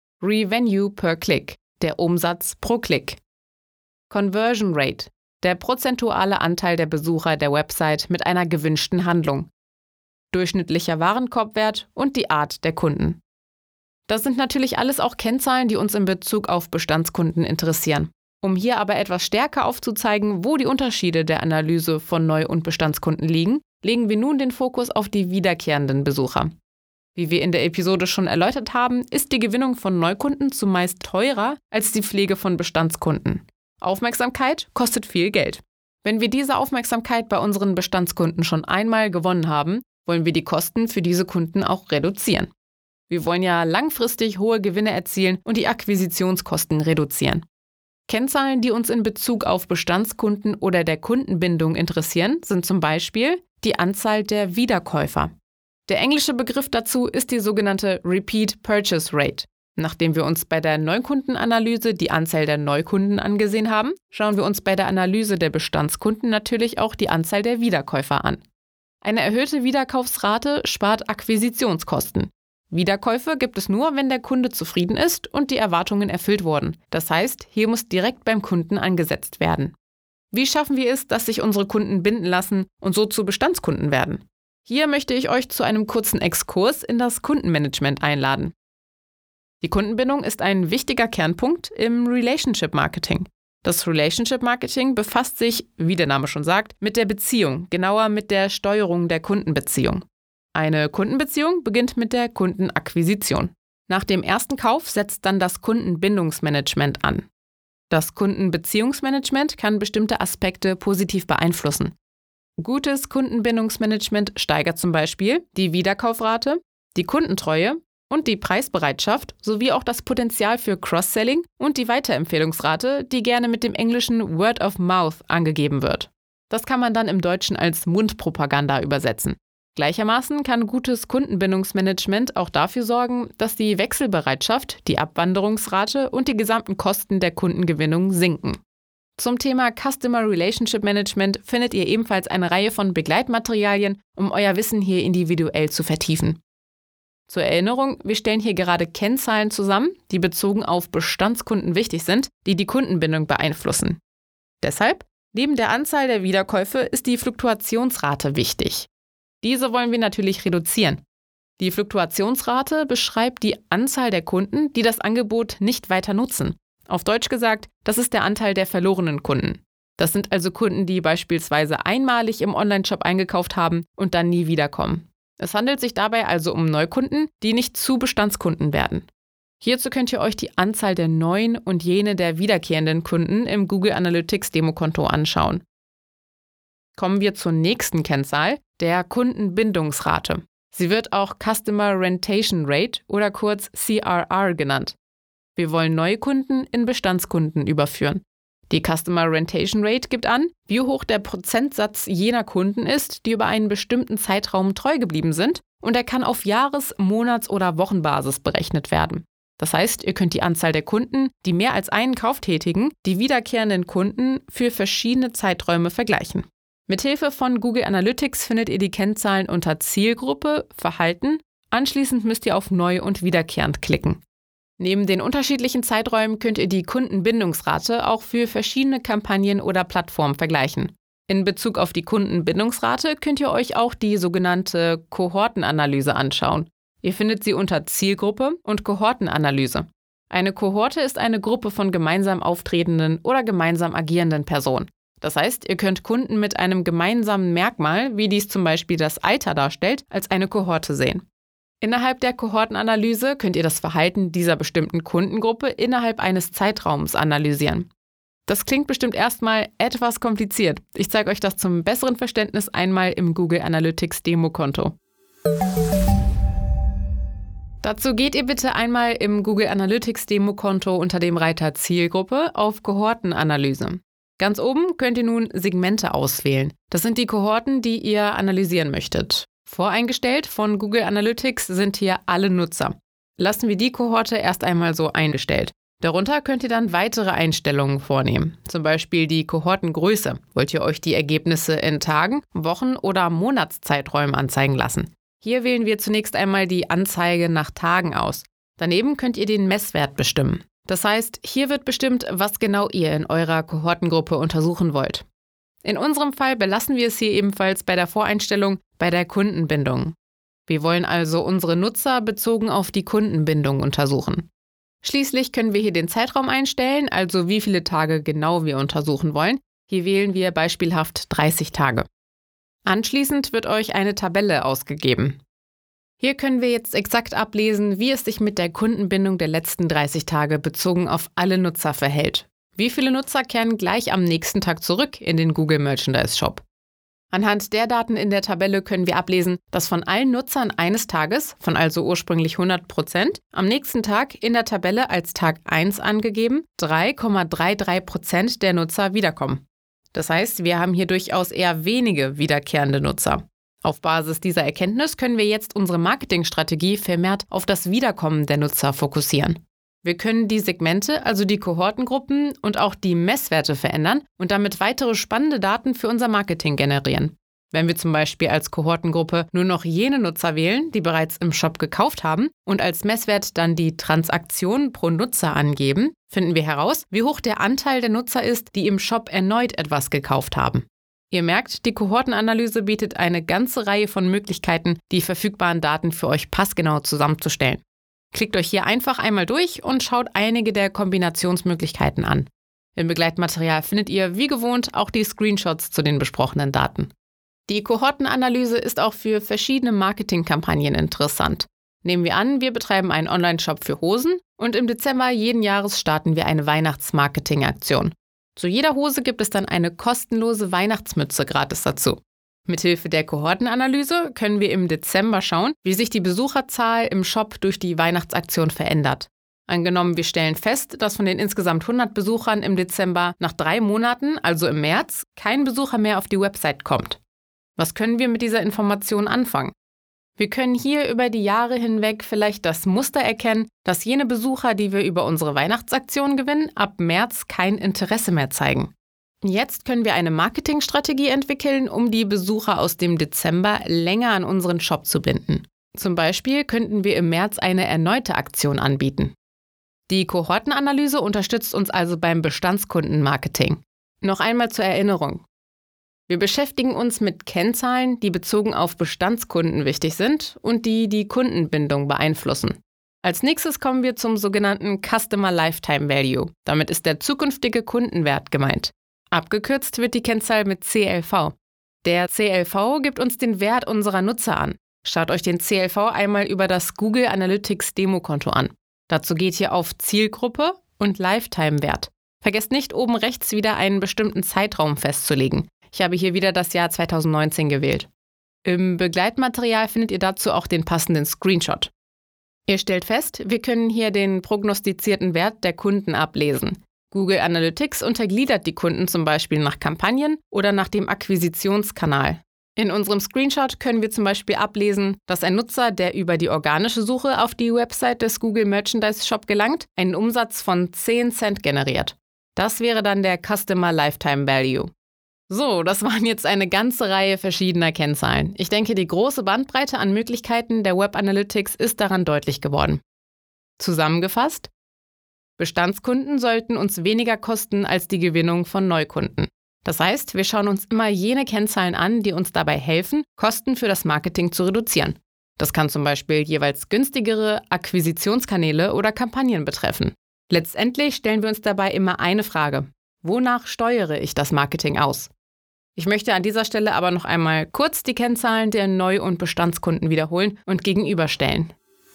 Revenue per Click, der Umsatz pro Klick. Conversion Rate, der prozentuale Anteil der Besucher der Website mit einer gewünschten Handlung. Durchschnittlicher Warenkorbwert und die Art der Kunden. Das sind natürlich alles auch Kennzahlen, die uns in Bezug auf Bestandskunden interessieren. Um hier aber etwas stärker aufzuzeigen, wo die Unterschiede der Analyse von Neu- und Bestandskunden liegen, legen wir nun den Fokus auf die wiederkehrenden Besucher. Wie wir in der Episode schon erläutert haben, ist die Gewinnung von Neukunden zumeist teurer als die Pflege von Bestandskunden. Aufmerksamkeit kostet viel Geld. Wenn wir diese Aufmerksamkeit bei unseren Bestandskunden schon einmal gewonnen haben, wollen wir die Kosten für diese Kunden auch reduzieren. Wir wollen ja langfristig hohe Gewinne erzielen und die Akquisitionskosten reduzieren. Kennzahlen, die uns in Bezug auf Bestandskunden oder der Kundenbindung interessieren, sind zum Beispiel die Anzahl der Wiederkäufer. Der englische Begriff dazu ist die sogenannte Repeat Purchase Rate. Nachdem wir uns bei der Neukundenanalyse die Anzahl der Neukunden angesehen haben, schauen wir uns bei der Analyse der Bestandskunden natürlich auch die Anzahl der Wiederkäufer an. Eine erhöhte Wiederkaufsrate spart Akquisitionskosten. Wiederkäufe gibt es nur, wenn der Kunde zufrieden ist und die Erwartungen erfüllt wurden. Das heißt, hier muss direkt beim Kunden angesetzt werden. Wie schaffen wir es, dass sich unsere Kunden binden lassen und so zu Bestandskunden werden? Hier möchte ich euch zu einem kurzen Exkurs in das Kundenmanagement einladen. Die Kundenbindung ist ein wichtiger Kernpunkt im Relationship Marketing. Das Relationship Marketing befasst sich, wie der Name schon sagt, mit der Beziehung, genauer mit der Steuerung der Kundenbeziehung. Eine Kundenbeziehung beginnt mit der Kundenakquisition. Nach dem ersten Kauf setzt dann das Kundenbindungsmanagement an. Das Kundenbeziehungsmanagement kann bestimmte Aspekte positiv beeinflussen. Gutes Kundenbindungsmanagement steigert zum Beispiel die Wiederkaufrate, die Kundentreue und die Preisbereitschaft sowie auch das Potenzial für Cross-Selling und die Weiterempfehlungsrate, die gerne mit dem englischen Word of Mouth angegeben wird. Das kann man dann im Deutschen als Mundpropaganda übersetzen. Gleichermaßen kann gutes Kundenbindungsmanagement auch dafür sorgen, dass die Wechselbereitschaft, die Abwanderungsrate und die gesamten Kosten der Kundengewinnung sinken. Zum Thema Customer Relationship Management findet ihr ebenfalls eine Reihe von Begleitmaterialien, um euer Wissen hier individuell zu vertiefen. Zur Erinnerung, wir stellen hier gerade Kennzahlen zusammen, die bezogen auf Bestandskunden wichtig sind, die die Kundenbindung beeinflussen. Deshalb, neben der Anzahl der Wiederkäufe ist die Fluktuationsrate wichtig. Diese wollen wir natürlich reduzieren. Die Fluktuationsrate beschreibt die Anzahl der Kunden, die das Angebot nicht weiter nutzen. Auf Deutsch gesagt, das ist der Anteil der verlorenen Kunden. Das sind also Kunden, die beispielsweise einmalig im Onlineshop eingekauft haben und dann nie wiederkommen. Es handelt sich dabei also um Neukunden, die nicht zu Bestandskunden werden. Hierzu könnt ihr euch die Anzahl der neuen und jene der wiederkehrenden Kunden im Google Analytics Demokonto anschauen. Kommen wir zur nächsten Kennzahl, der Kundenbindungsrate. Sie wird auch Customer Retention Rate oder kurz C R R genannt. Wir wollen neue Kunden in Bestandskunden überführen. Die Customer Retention Rate gibt an, wie hoch der Prozentsatz jener Kunden ist, die über einen bestimmten Zeitraum treu geblieben sind, und er kann auf Jahres-, Monats- oder Wochenbasis berechnet werden. Das heißt, ihr könnt die Anzahl der Kunden, die mehr als einen Kauf tätigen, die wiederkehrenden Kunden für verschiedene Zeiträume vergleichen. Mithilfe von Google Analytics findet ihr die Kennzahlen unter Zielgruppe, Verhalten. Anschließend müsst ihr auf Neu- und Wiederkehrend klicken. Neben den unterschiedlichen Zeiträumen könnt ihr die Kundenbindungsrate auch für verschiedene Kampagnen oder Plattformen vergleichen. In Bezug auf die Kundenbindungsrate könnt ihr euch auch die sogenannte Kohortenanalyse anschauen. Ihr findet sie unter Zielgruppe und Kohortenanalyse. Eine Kohorte ist eine Gruppe von gemeinsam auftretenden oder gemeinsam agierenden Personen. Das heißt, ihr könnt Kunden mit einem gemeinsamen Merkmal, wie dies zum Beispiel das Alter darstellt, als eine Kohorte sehen. Innerhalb der Kohortenanalyse könnt ihr das Verhalten dieser bestimmten Kundengruppe innerhalb eines Zeitraums analysieren. Das klingt bestimmt erstmal etwas kompliziert. Ich zeige euch das zum besseren Verständnis einmal im Google Analytics Demokonto. Dazu geht ihr bitte einmal im Google Analytics Demokonto unter dem Reiter Zielgruppe auf Kohortenanalyse. Ganz oben könnt ihr nun Segmente auswählen. Das sind die Kohorten, die ihr analysieren möchtet. Voreingestellt von Google Analytics sind hier alle Nutzer. Lassen wir die Kohorte erst einmal so eingestellt. Darunter könnt ihr dann weitere Einstellungen vornehmen, zum Beispiel die Kohortengröße. Wollt ihr euch die Ergebnisse in Tagen, Wochen oder Monatszeiträumen anzeigen lassen? Hier wählen wir zunächst einmal die Anzeige nach Tagen aus. Daneben könnt ihr den Messwert bestimmen. Das heißt, hier wird bestimmt, was genau ihr in eurer Kohortengruppe untersuchen wollt. In unserem Fall belassen wir es hier ebenfalls bei der Voreinstellung bei der Kundenbindung. Wir wollen also unsere Nutzer bezogen auf die Kundenbindung untersuchen. Schließlich können wir hier den Zeitraum einstellen, also wie viele Tage genau wir untersuchen wollen. Hier wählen wir beispielhaft dreißig Tage. Anschließend wird euch eine Tabelle ausgegeben. Hier können wir jetzt exakt ablesen, wie es sich mit der Kundenbindung der letzten dreißig Tage bezogen auf alle Nutzer verhält. Wie viele Nutzer kehren gleich am nächsten Tag zurück in den Google Merchandise Shop? Anhand der Daten in der Tabelle können wir ablesen, dass von allen Nutzern eines Tages, von also ursprünglich hundert Prozent, am nächsten Tag in der Tabelle als Tag eins angegeben, drei Komma dreiunddreißig Prozent der Nutzer wiederkommen. Das heißt, wir haben hier durchaus eher wenige wiederkehrende Nutzer. Auf Basis dieser Erkenntnis können wir jetzt unsere Marketingstrategie vermehrt auf das Wiederkommen der Nutzer fokussieren. Wir können die Segmente, also die Kohortengruppen und auch die Messwerte verändern und damit weitere spannende Daten für unser Marketing generieren. Wenn wir zum Beispiel als Kohortengruppe nur noch jene Nutzer wählen, die bereits im Shop gekauft haben und als Messwert dann die Transaktionen pro Nutzer angeben, finden wir heraus, wie hoch der Anteil der Nutzer ist, die im Shop erneut etwas gekauft haben. Ihr merkt, die Kohortenanalyse bietet eine ganze Reihe von Möglichkeiten, die verfügbaren Daten für euch passgenau zusammenzustellen. Klickt euch hier einfach einmal durch und schaut einige der Kombinationsmöglichkeiten an. Im Begleitmaterial findet ihr, wie gewohnt, auch die Screenshots zu den besprochenen Daten. Die Kohortenanalyse ist auch für verschiedene Marketingkampagnen interessant. Nehmen wir an, wir betreiben einen Online-Shop für Hosen und im Dezember jeden Jahres starten wir eine Weihnachtsmarketing-Aktion. Zu jeder Hose gibt es dann eine kostenlose Weihnachtsmütze gratis dazu. Mithilfe der Kohortenanalyse können wir im Dezember schauen, wie sich die Besucherzahl im Shop durch die Weihnachtsaktion verändert. Angenommen, wir stellen fest, dass von den insgesamt hundert Besuchern im Dezember nach drei Monaten, also im März, kein Besucher mehr auf die Website kommt. Was können wir mit dieser Information anfangen? Wir können hier über die Jahre hinweg vielleicht das Muster erkennen, dass jene Besucher, die wir über unsere Weihnachtsaktion gewinnen, ab März kein Interesse mehr zeigen. Jetzt können wir eine Marketingstrategie entwickeln, um die Besucher aus dem Dezember länger an unseren Shop zu binden. Zum Beispiel könnten wir im März eine erneute Aktion anbieten. Die Kohortenanalyse unterstützt uns also beim Bestandskundenmarketing. Noch einmal zur Erinnerung. Wir beschäftigen uns mit Kennzahlen, die bezogen auf Bestandskunden wichtig sind und die die Kundenbindung beeinflussen. Als nächstes kommen wir zum sogenannten Customer Lifetime Value. Damit ist der zukünftige Kundenwert gemeint. Abgekürzt wird die Kennzahl mit C L V. Der C L V gibt uns den Wert unserer Nutzer an. Schaut euch den C L V einmal über das Google Analytics Demokonto an. Dazu geht ihr auf Zielgruppe und Lifetime-Wert. Vergesst nicht, oben rechts wieder einen bestimmten Zeitraum festzulegen. Ich habe hier wieder das Jahr zweitausendneunzehn gewählt. Im Begleitmaterial findet ihr dazu auch den passenden Screenshot. Ihr stellt fest, wir können hier den prognostizierten Wert der Kunden ablesen. Google Analytics untergliedert die Kunden zum Beispiel nach Kampagnen oder nach dem Akquisitionskanal. In unserem Screenshot können wir zum Beispiel ablesen, dass ein Nutzer, der über die organische Suche auf die Website des Google Merchandise Shop gelangt, einen Umsatz von zehn Cent generiert. Das wäre dann der Customer Lifetime Value. So, das waren jetzt eine ganze Reihe verschiedener Kennzahlen. Ich denke, die große Bandbreite an Möglichkeiten der Web Analytics ist daran deutlich geworden. Zusammengefasst: Bestandskunden sollten uns weniger kosten als die Gewinnung von Neukunden. Das heißt, wir schauen uns immer jene Kennzahlen an, die uns dabei helfen, Kosten für das Marketing zu reduzieren. Das kann zum Beispiel jeweils günstigere Akquisitionskanäle oder Kampagnen betreffen. Letztendlich stellen wir uns dabei immer eine Frage: Wonach steuere ich das Marketing aus? Ich möchte an dieser Stelle aber noch einmal kurz die Kennzahlen der Neu- und Bestandskunden wiederholen und gegenüberstellen.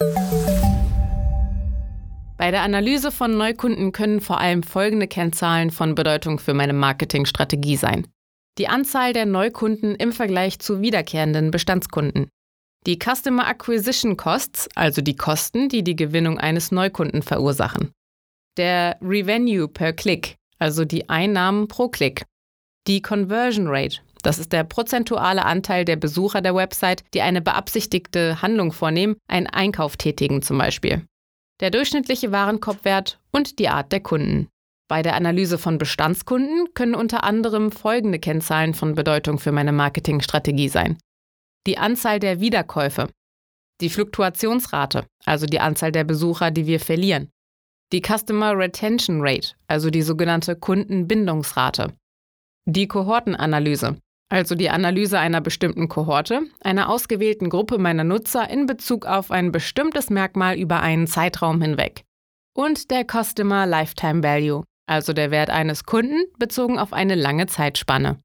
Bei der Analyse von Neukunden können vor allem folgende Kennzahlen von Bedeutung für meine Marketingstrategie sein: Die Anzahl der Neukunden im Vergleich zu wiederkehrenden Bestandskunden, Die Customer Acquisition Costs, also die Kosten, die die Gewinnung eines Neukunden verursachen. Der Revenue per Click, also die Einnahmen pro Klick. Die Conversion Rate, das ist der prozentuale Anteil der Besucher der Website, die eine beabsichtigte Handlung vornehmen, einen Einkauf tätigen zum Beispiel. Der durchschnittliche Warenkorbwert und die Art der Kunden. Bei der Analyse von Bestandskunden können unter anderem folgende Kennzahlen von Bedeutung für meine Marketingstrategie sein. Die Anzahl der Wiederkäufe, die Fluktuationsrate, also die Anzahl der Besucher, die wir verlieren, die Customer Retention Rate, also die sogenannte Kundenbindungsrate, die Kohortenanalyse, also die Analyse einer bestimmten Kohorte, einer ausgewählten Gruppe meiner Nutzer in Bezug auf ein bestimmtes Merkmal über einen Zeitraum hinweg, und der Customer Lifetime Value, also der Wert eines Kunden bezogen auf eine lange Zeitspanne.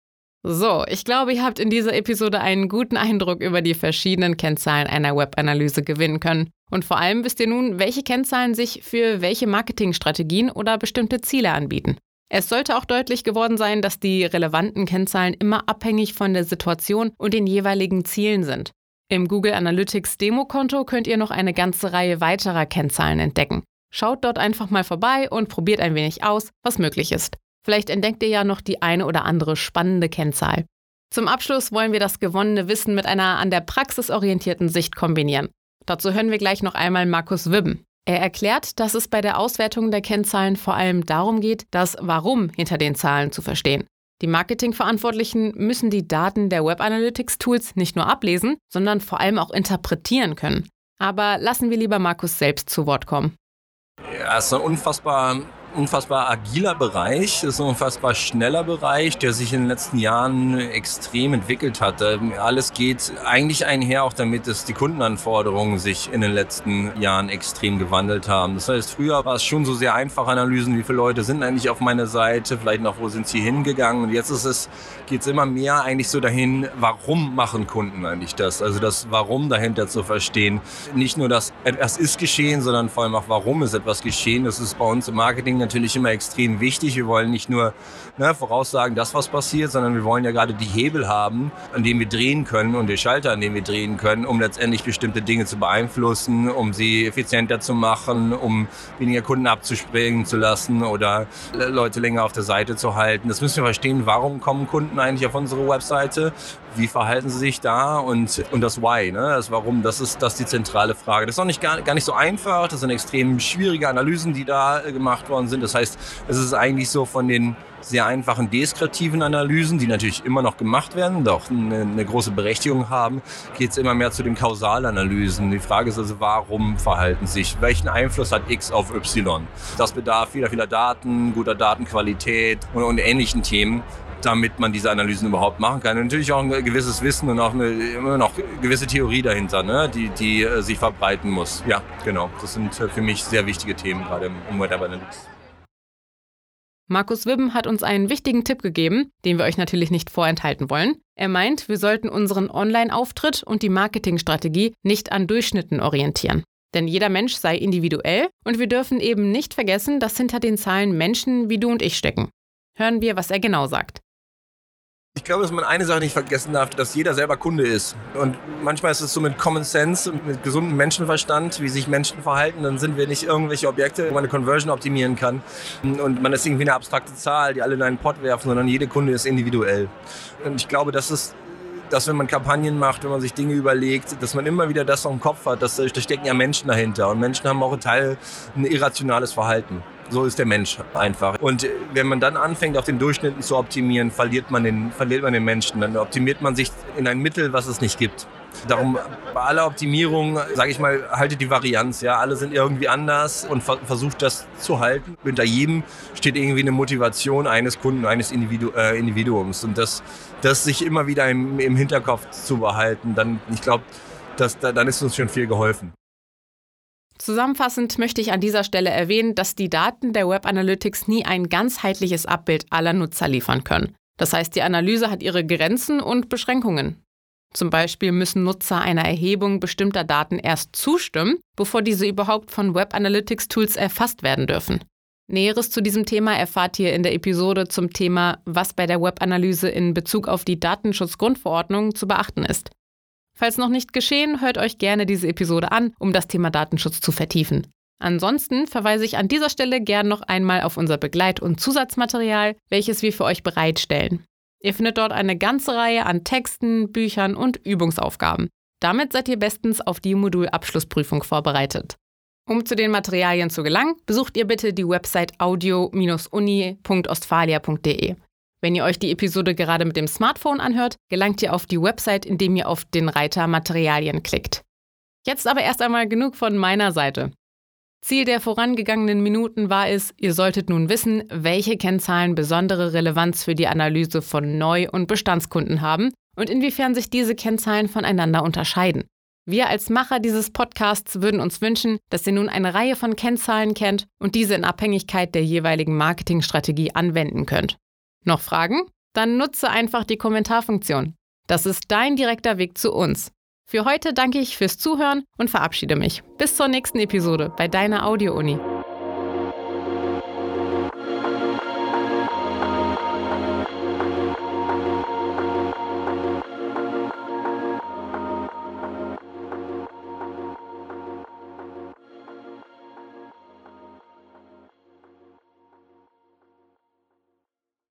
So, ich glaube, ihr habt in dieser Episode einen guten Eindruck über die verschiedenen Kennzahlen einer Webanalyse gewinnen können. Und vor allem wisst ihr nun, welche Kennzahlen sich für welche Marketingstrategien oder bestimmte Ziele anbieten. Es sollte auch deutlich geworden sein, dass die relevanten Kennzahlen immer abhängig von der Situation und den jeweiligen Zielen sind. Im Google Analytics Demokonto könnt ihr noch eine ganze Reihe weiterer Kennzahlen entdecken. Schaut dort einfach mal vorbei und probiert ein wenig aus, was möglich ist. Vielleicht entdeckt ihr ja noch die eine oder andere spannende Kennzahl. Zum Abschluss wollen wir das gewonnene Wissen mit einer an der Praxis orientierten Sicht kombinieren. Dazu hören wir gleich noch einmal Markus Wibben. Er erklärt, dass es bei der Auswertung der Kennzahlen vor allem darum geht, das Warum hinter den Zahlen zu verstehen. Die Marketingverantwortlichen müssen die Daten der Web Analytics Tools nicht nur ablesen, sondern vor allem auch interpretieren können. Aber lassen wir lieber Markus selbst zu Wort kommen. Ja, es ist ein unfassbar, unfassbar agiler Bereich, es ist ein unfassbar schneller Bereich, der sich in den letzten Jahren extrem entwickelt hat. Alles geht eigentlich einher auch damit, dass die Kundenanforderungen sich in den letzten Jahren extrem gewandelt haben. Das heißt, früher war es schon so sehr einfache Analysen, wie viele Leute sind eigentlich auf meiner Seite, vielleicht noch, wo sind sie hingegangen. Und jetzt ist es, geht es immer mehr eigentlich so dahin, warum machen Kunden eigentlich das? Also das Warum dahinter zu verstehen. Nicht nur, dass etwas ist geschehen, sondern vor allem auch, warum ist etwas geschehen. Das ist bei uns im Marketing natürlich immer extrem wichtig. Wir wollen nicht nur ne, voraussagen, dass was passiert, sondern wir wollen ja gerade die Hebel haben, an denen wir drehen können und die Schalter, an denen wir drehen können, um letztendlich bestimmte Dinge zu beeinflussen, um sie effizienter zu machen, um weniger Kunden abzuspringen zu lassen oder Leute länger auf der Seite zu halten. Das müssen wir verstehen, warum kommen Kunden eigentlich auf unsere Webseite, wie verhalten sie sich da und, und das Why, ne? Das Warum, das ist, das ist die zentrale Frage. Das ist auch nicht, gar, gar nicht so einfach, das sind extrem schwierige Analysen, die da gemacht worden sind. Das heißt, es ist eigentlich so von den sehr einfachen deskriptiven Analysen, die natürlich immer noch gemacht werden, doch eine, eine große Berechtigung haben, geht es immer mehr zu den Kausalanalysen. Die Frage ist also, warum verhalten sich, welchen Einfluss hat X auf Y? Das bedarf vieler, vieler Daten, guter Datenqualität und, und ähnlichen Themen, damit man diese Analysen überhaupt machen kann. Und natürlich auch ein gewisses Wissen und auch eine, immer noch gewisse Theorie dahinter, ne, die, die äh, sich verbreiten muss. Ja, genau. Das sind äh, für mich sehr wichtige Themen, gerade im, im Web Analytics. Markus Wibben hat uns einen wichtigen Tipp gegeben, den wir euch natürlich nicht vorenthalten wollen. Er meint, wir sollten unseren Online-Auftritt und die Marketingstrategie nicht an Durchschnitten orientieren. Denn jeder Mensch sei individuell und wir dürfen eben nicht vergessen, dass hinter den Zahlen Menschen wie du und ich stecken. Hören wir, was er genau sagt. Ich glaube, dass man eine Sache nicht vergessen darf, dass jeder selber Kunde ist. Und manchmal ist es so mit Common Sense, mit gesundem Menschenverstand, wie sich Menschen verhalten. Dann sind wir nicht irgendwelche Objekte, wo man eine Conversion optimieren kann. Und man ist irgendwie eine abstrakte Zahl, die alle in einen Pott werfen, sondern jede Kunde ist individuell. Und ich glaube, das ist, dass wenn man Kampagnen macht, wenn man sich Dinge überlegt, dass man immer wieder das noch im Kopf hat, dass da stecken ja Menschen dahinter. Und Menschen haben auch ein Teil ein irrationales Verhalten. So ist der Mensch einfach. Und wenn man dann anfängt, auf den Durchschnitten zu optimieren, verliert man den, verliert man den Menschen. Dann optimiert man sich in ein Mittel, was es nicht gibt. Darum bei aller Optimierung, sage ich mal, haltet die Varianz. Ja, alle sind irgendwie anders und ver- versucht das zu halten. Hinter jedem steht irgendwie eine Motivation eines Kunden, eines Individu- äh, Individuums. Und das, das sich immer wieder im, im Hinterkopf zu behalten, dann, ich glaube, dass, da, dann ist uns schon viel geholfen. Zusammenfassend möchte ich an dieser Stelle erwähnen, dass die Daten der Web Analytics nie ein ganzheitliches Abbild aller Nutzer liefern können. Das heißt, die Analyse hat ihre Grenzen und Beschränkungen. Zum Beispiel müssen Nutzer einer Erhebung bestimmter Daten erst zustimmen, bevor diese überhaupt von Web Analytics Tools erfasst werden dürfen. Näheres zu diesem Thema erfahrt ihr in der Episode zum Thema, was bei der Webanalyse in Bezug auf die Datenschutzgrundverordnung zu beachten ist. Falls noch nicht geschehen, hört euch gerne diese Episode an, um das Thema Datenschutz zu vertiefen. Ansonsten verweise ich an dieser Stelle gern noch einmal auf unser Begleit- und Zusatzmaterial, welches wir für euch bereitstellen. Ihr findet dort eine ganze Reihe an Texten, Büchern und Übungsaufgaben. Damit seid ihr bestens auf die Modulabschlussprüfung vorbereitet. Um zu den Materialien zu gelangen, besucht ihr bitte die Website audio Bindestrich uni Punkt ostfalia Punkt de. Wenn ihr euch die Episode gerade mit dem Smartphone anhört, gelangt ihr auf die Website, indem ihr auf den Reiter Materialien klickt. Jetzt aber erst einmal genug von meiner Seite. Ziel der vorangegangenen Minuten war es, ihr solltet nun wissen, welche Kennzahlen besondere Relevanz für die Analyse von Neu- und Bestandskunden haben und inwiefern sich diese Kennzahlen voneinander unterscheiden. Wir als Macher dieses Podcasts würden uns wünschen, dass ihr nun eine Reihe von Kennzahlen kennt und diese in Abhängigkeit der jeweiligen Marketingstrategie anwenden könnt. Noch Fragen? Dann nutze einfach die Kommentarfunktion. Das ist dein direkter Weg zu uns. Für heute danke ich fürs Zuhören und verabschiede mich. Bis zur nächsten Episode bei deiner Audio-Uni.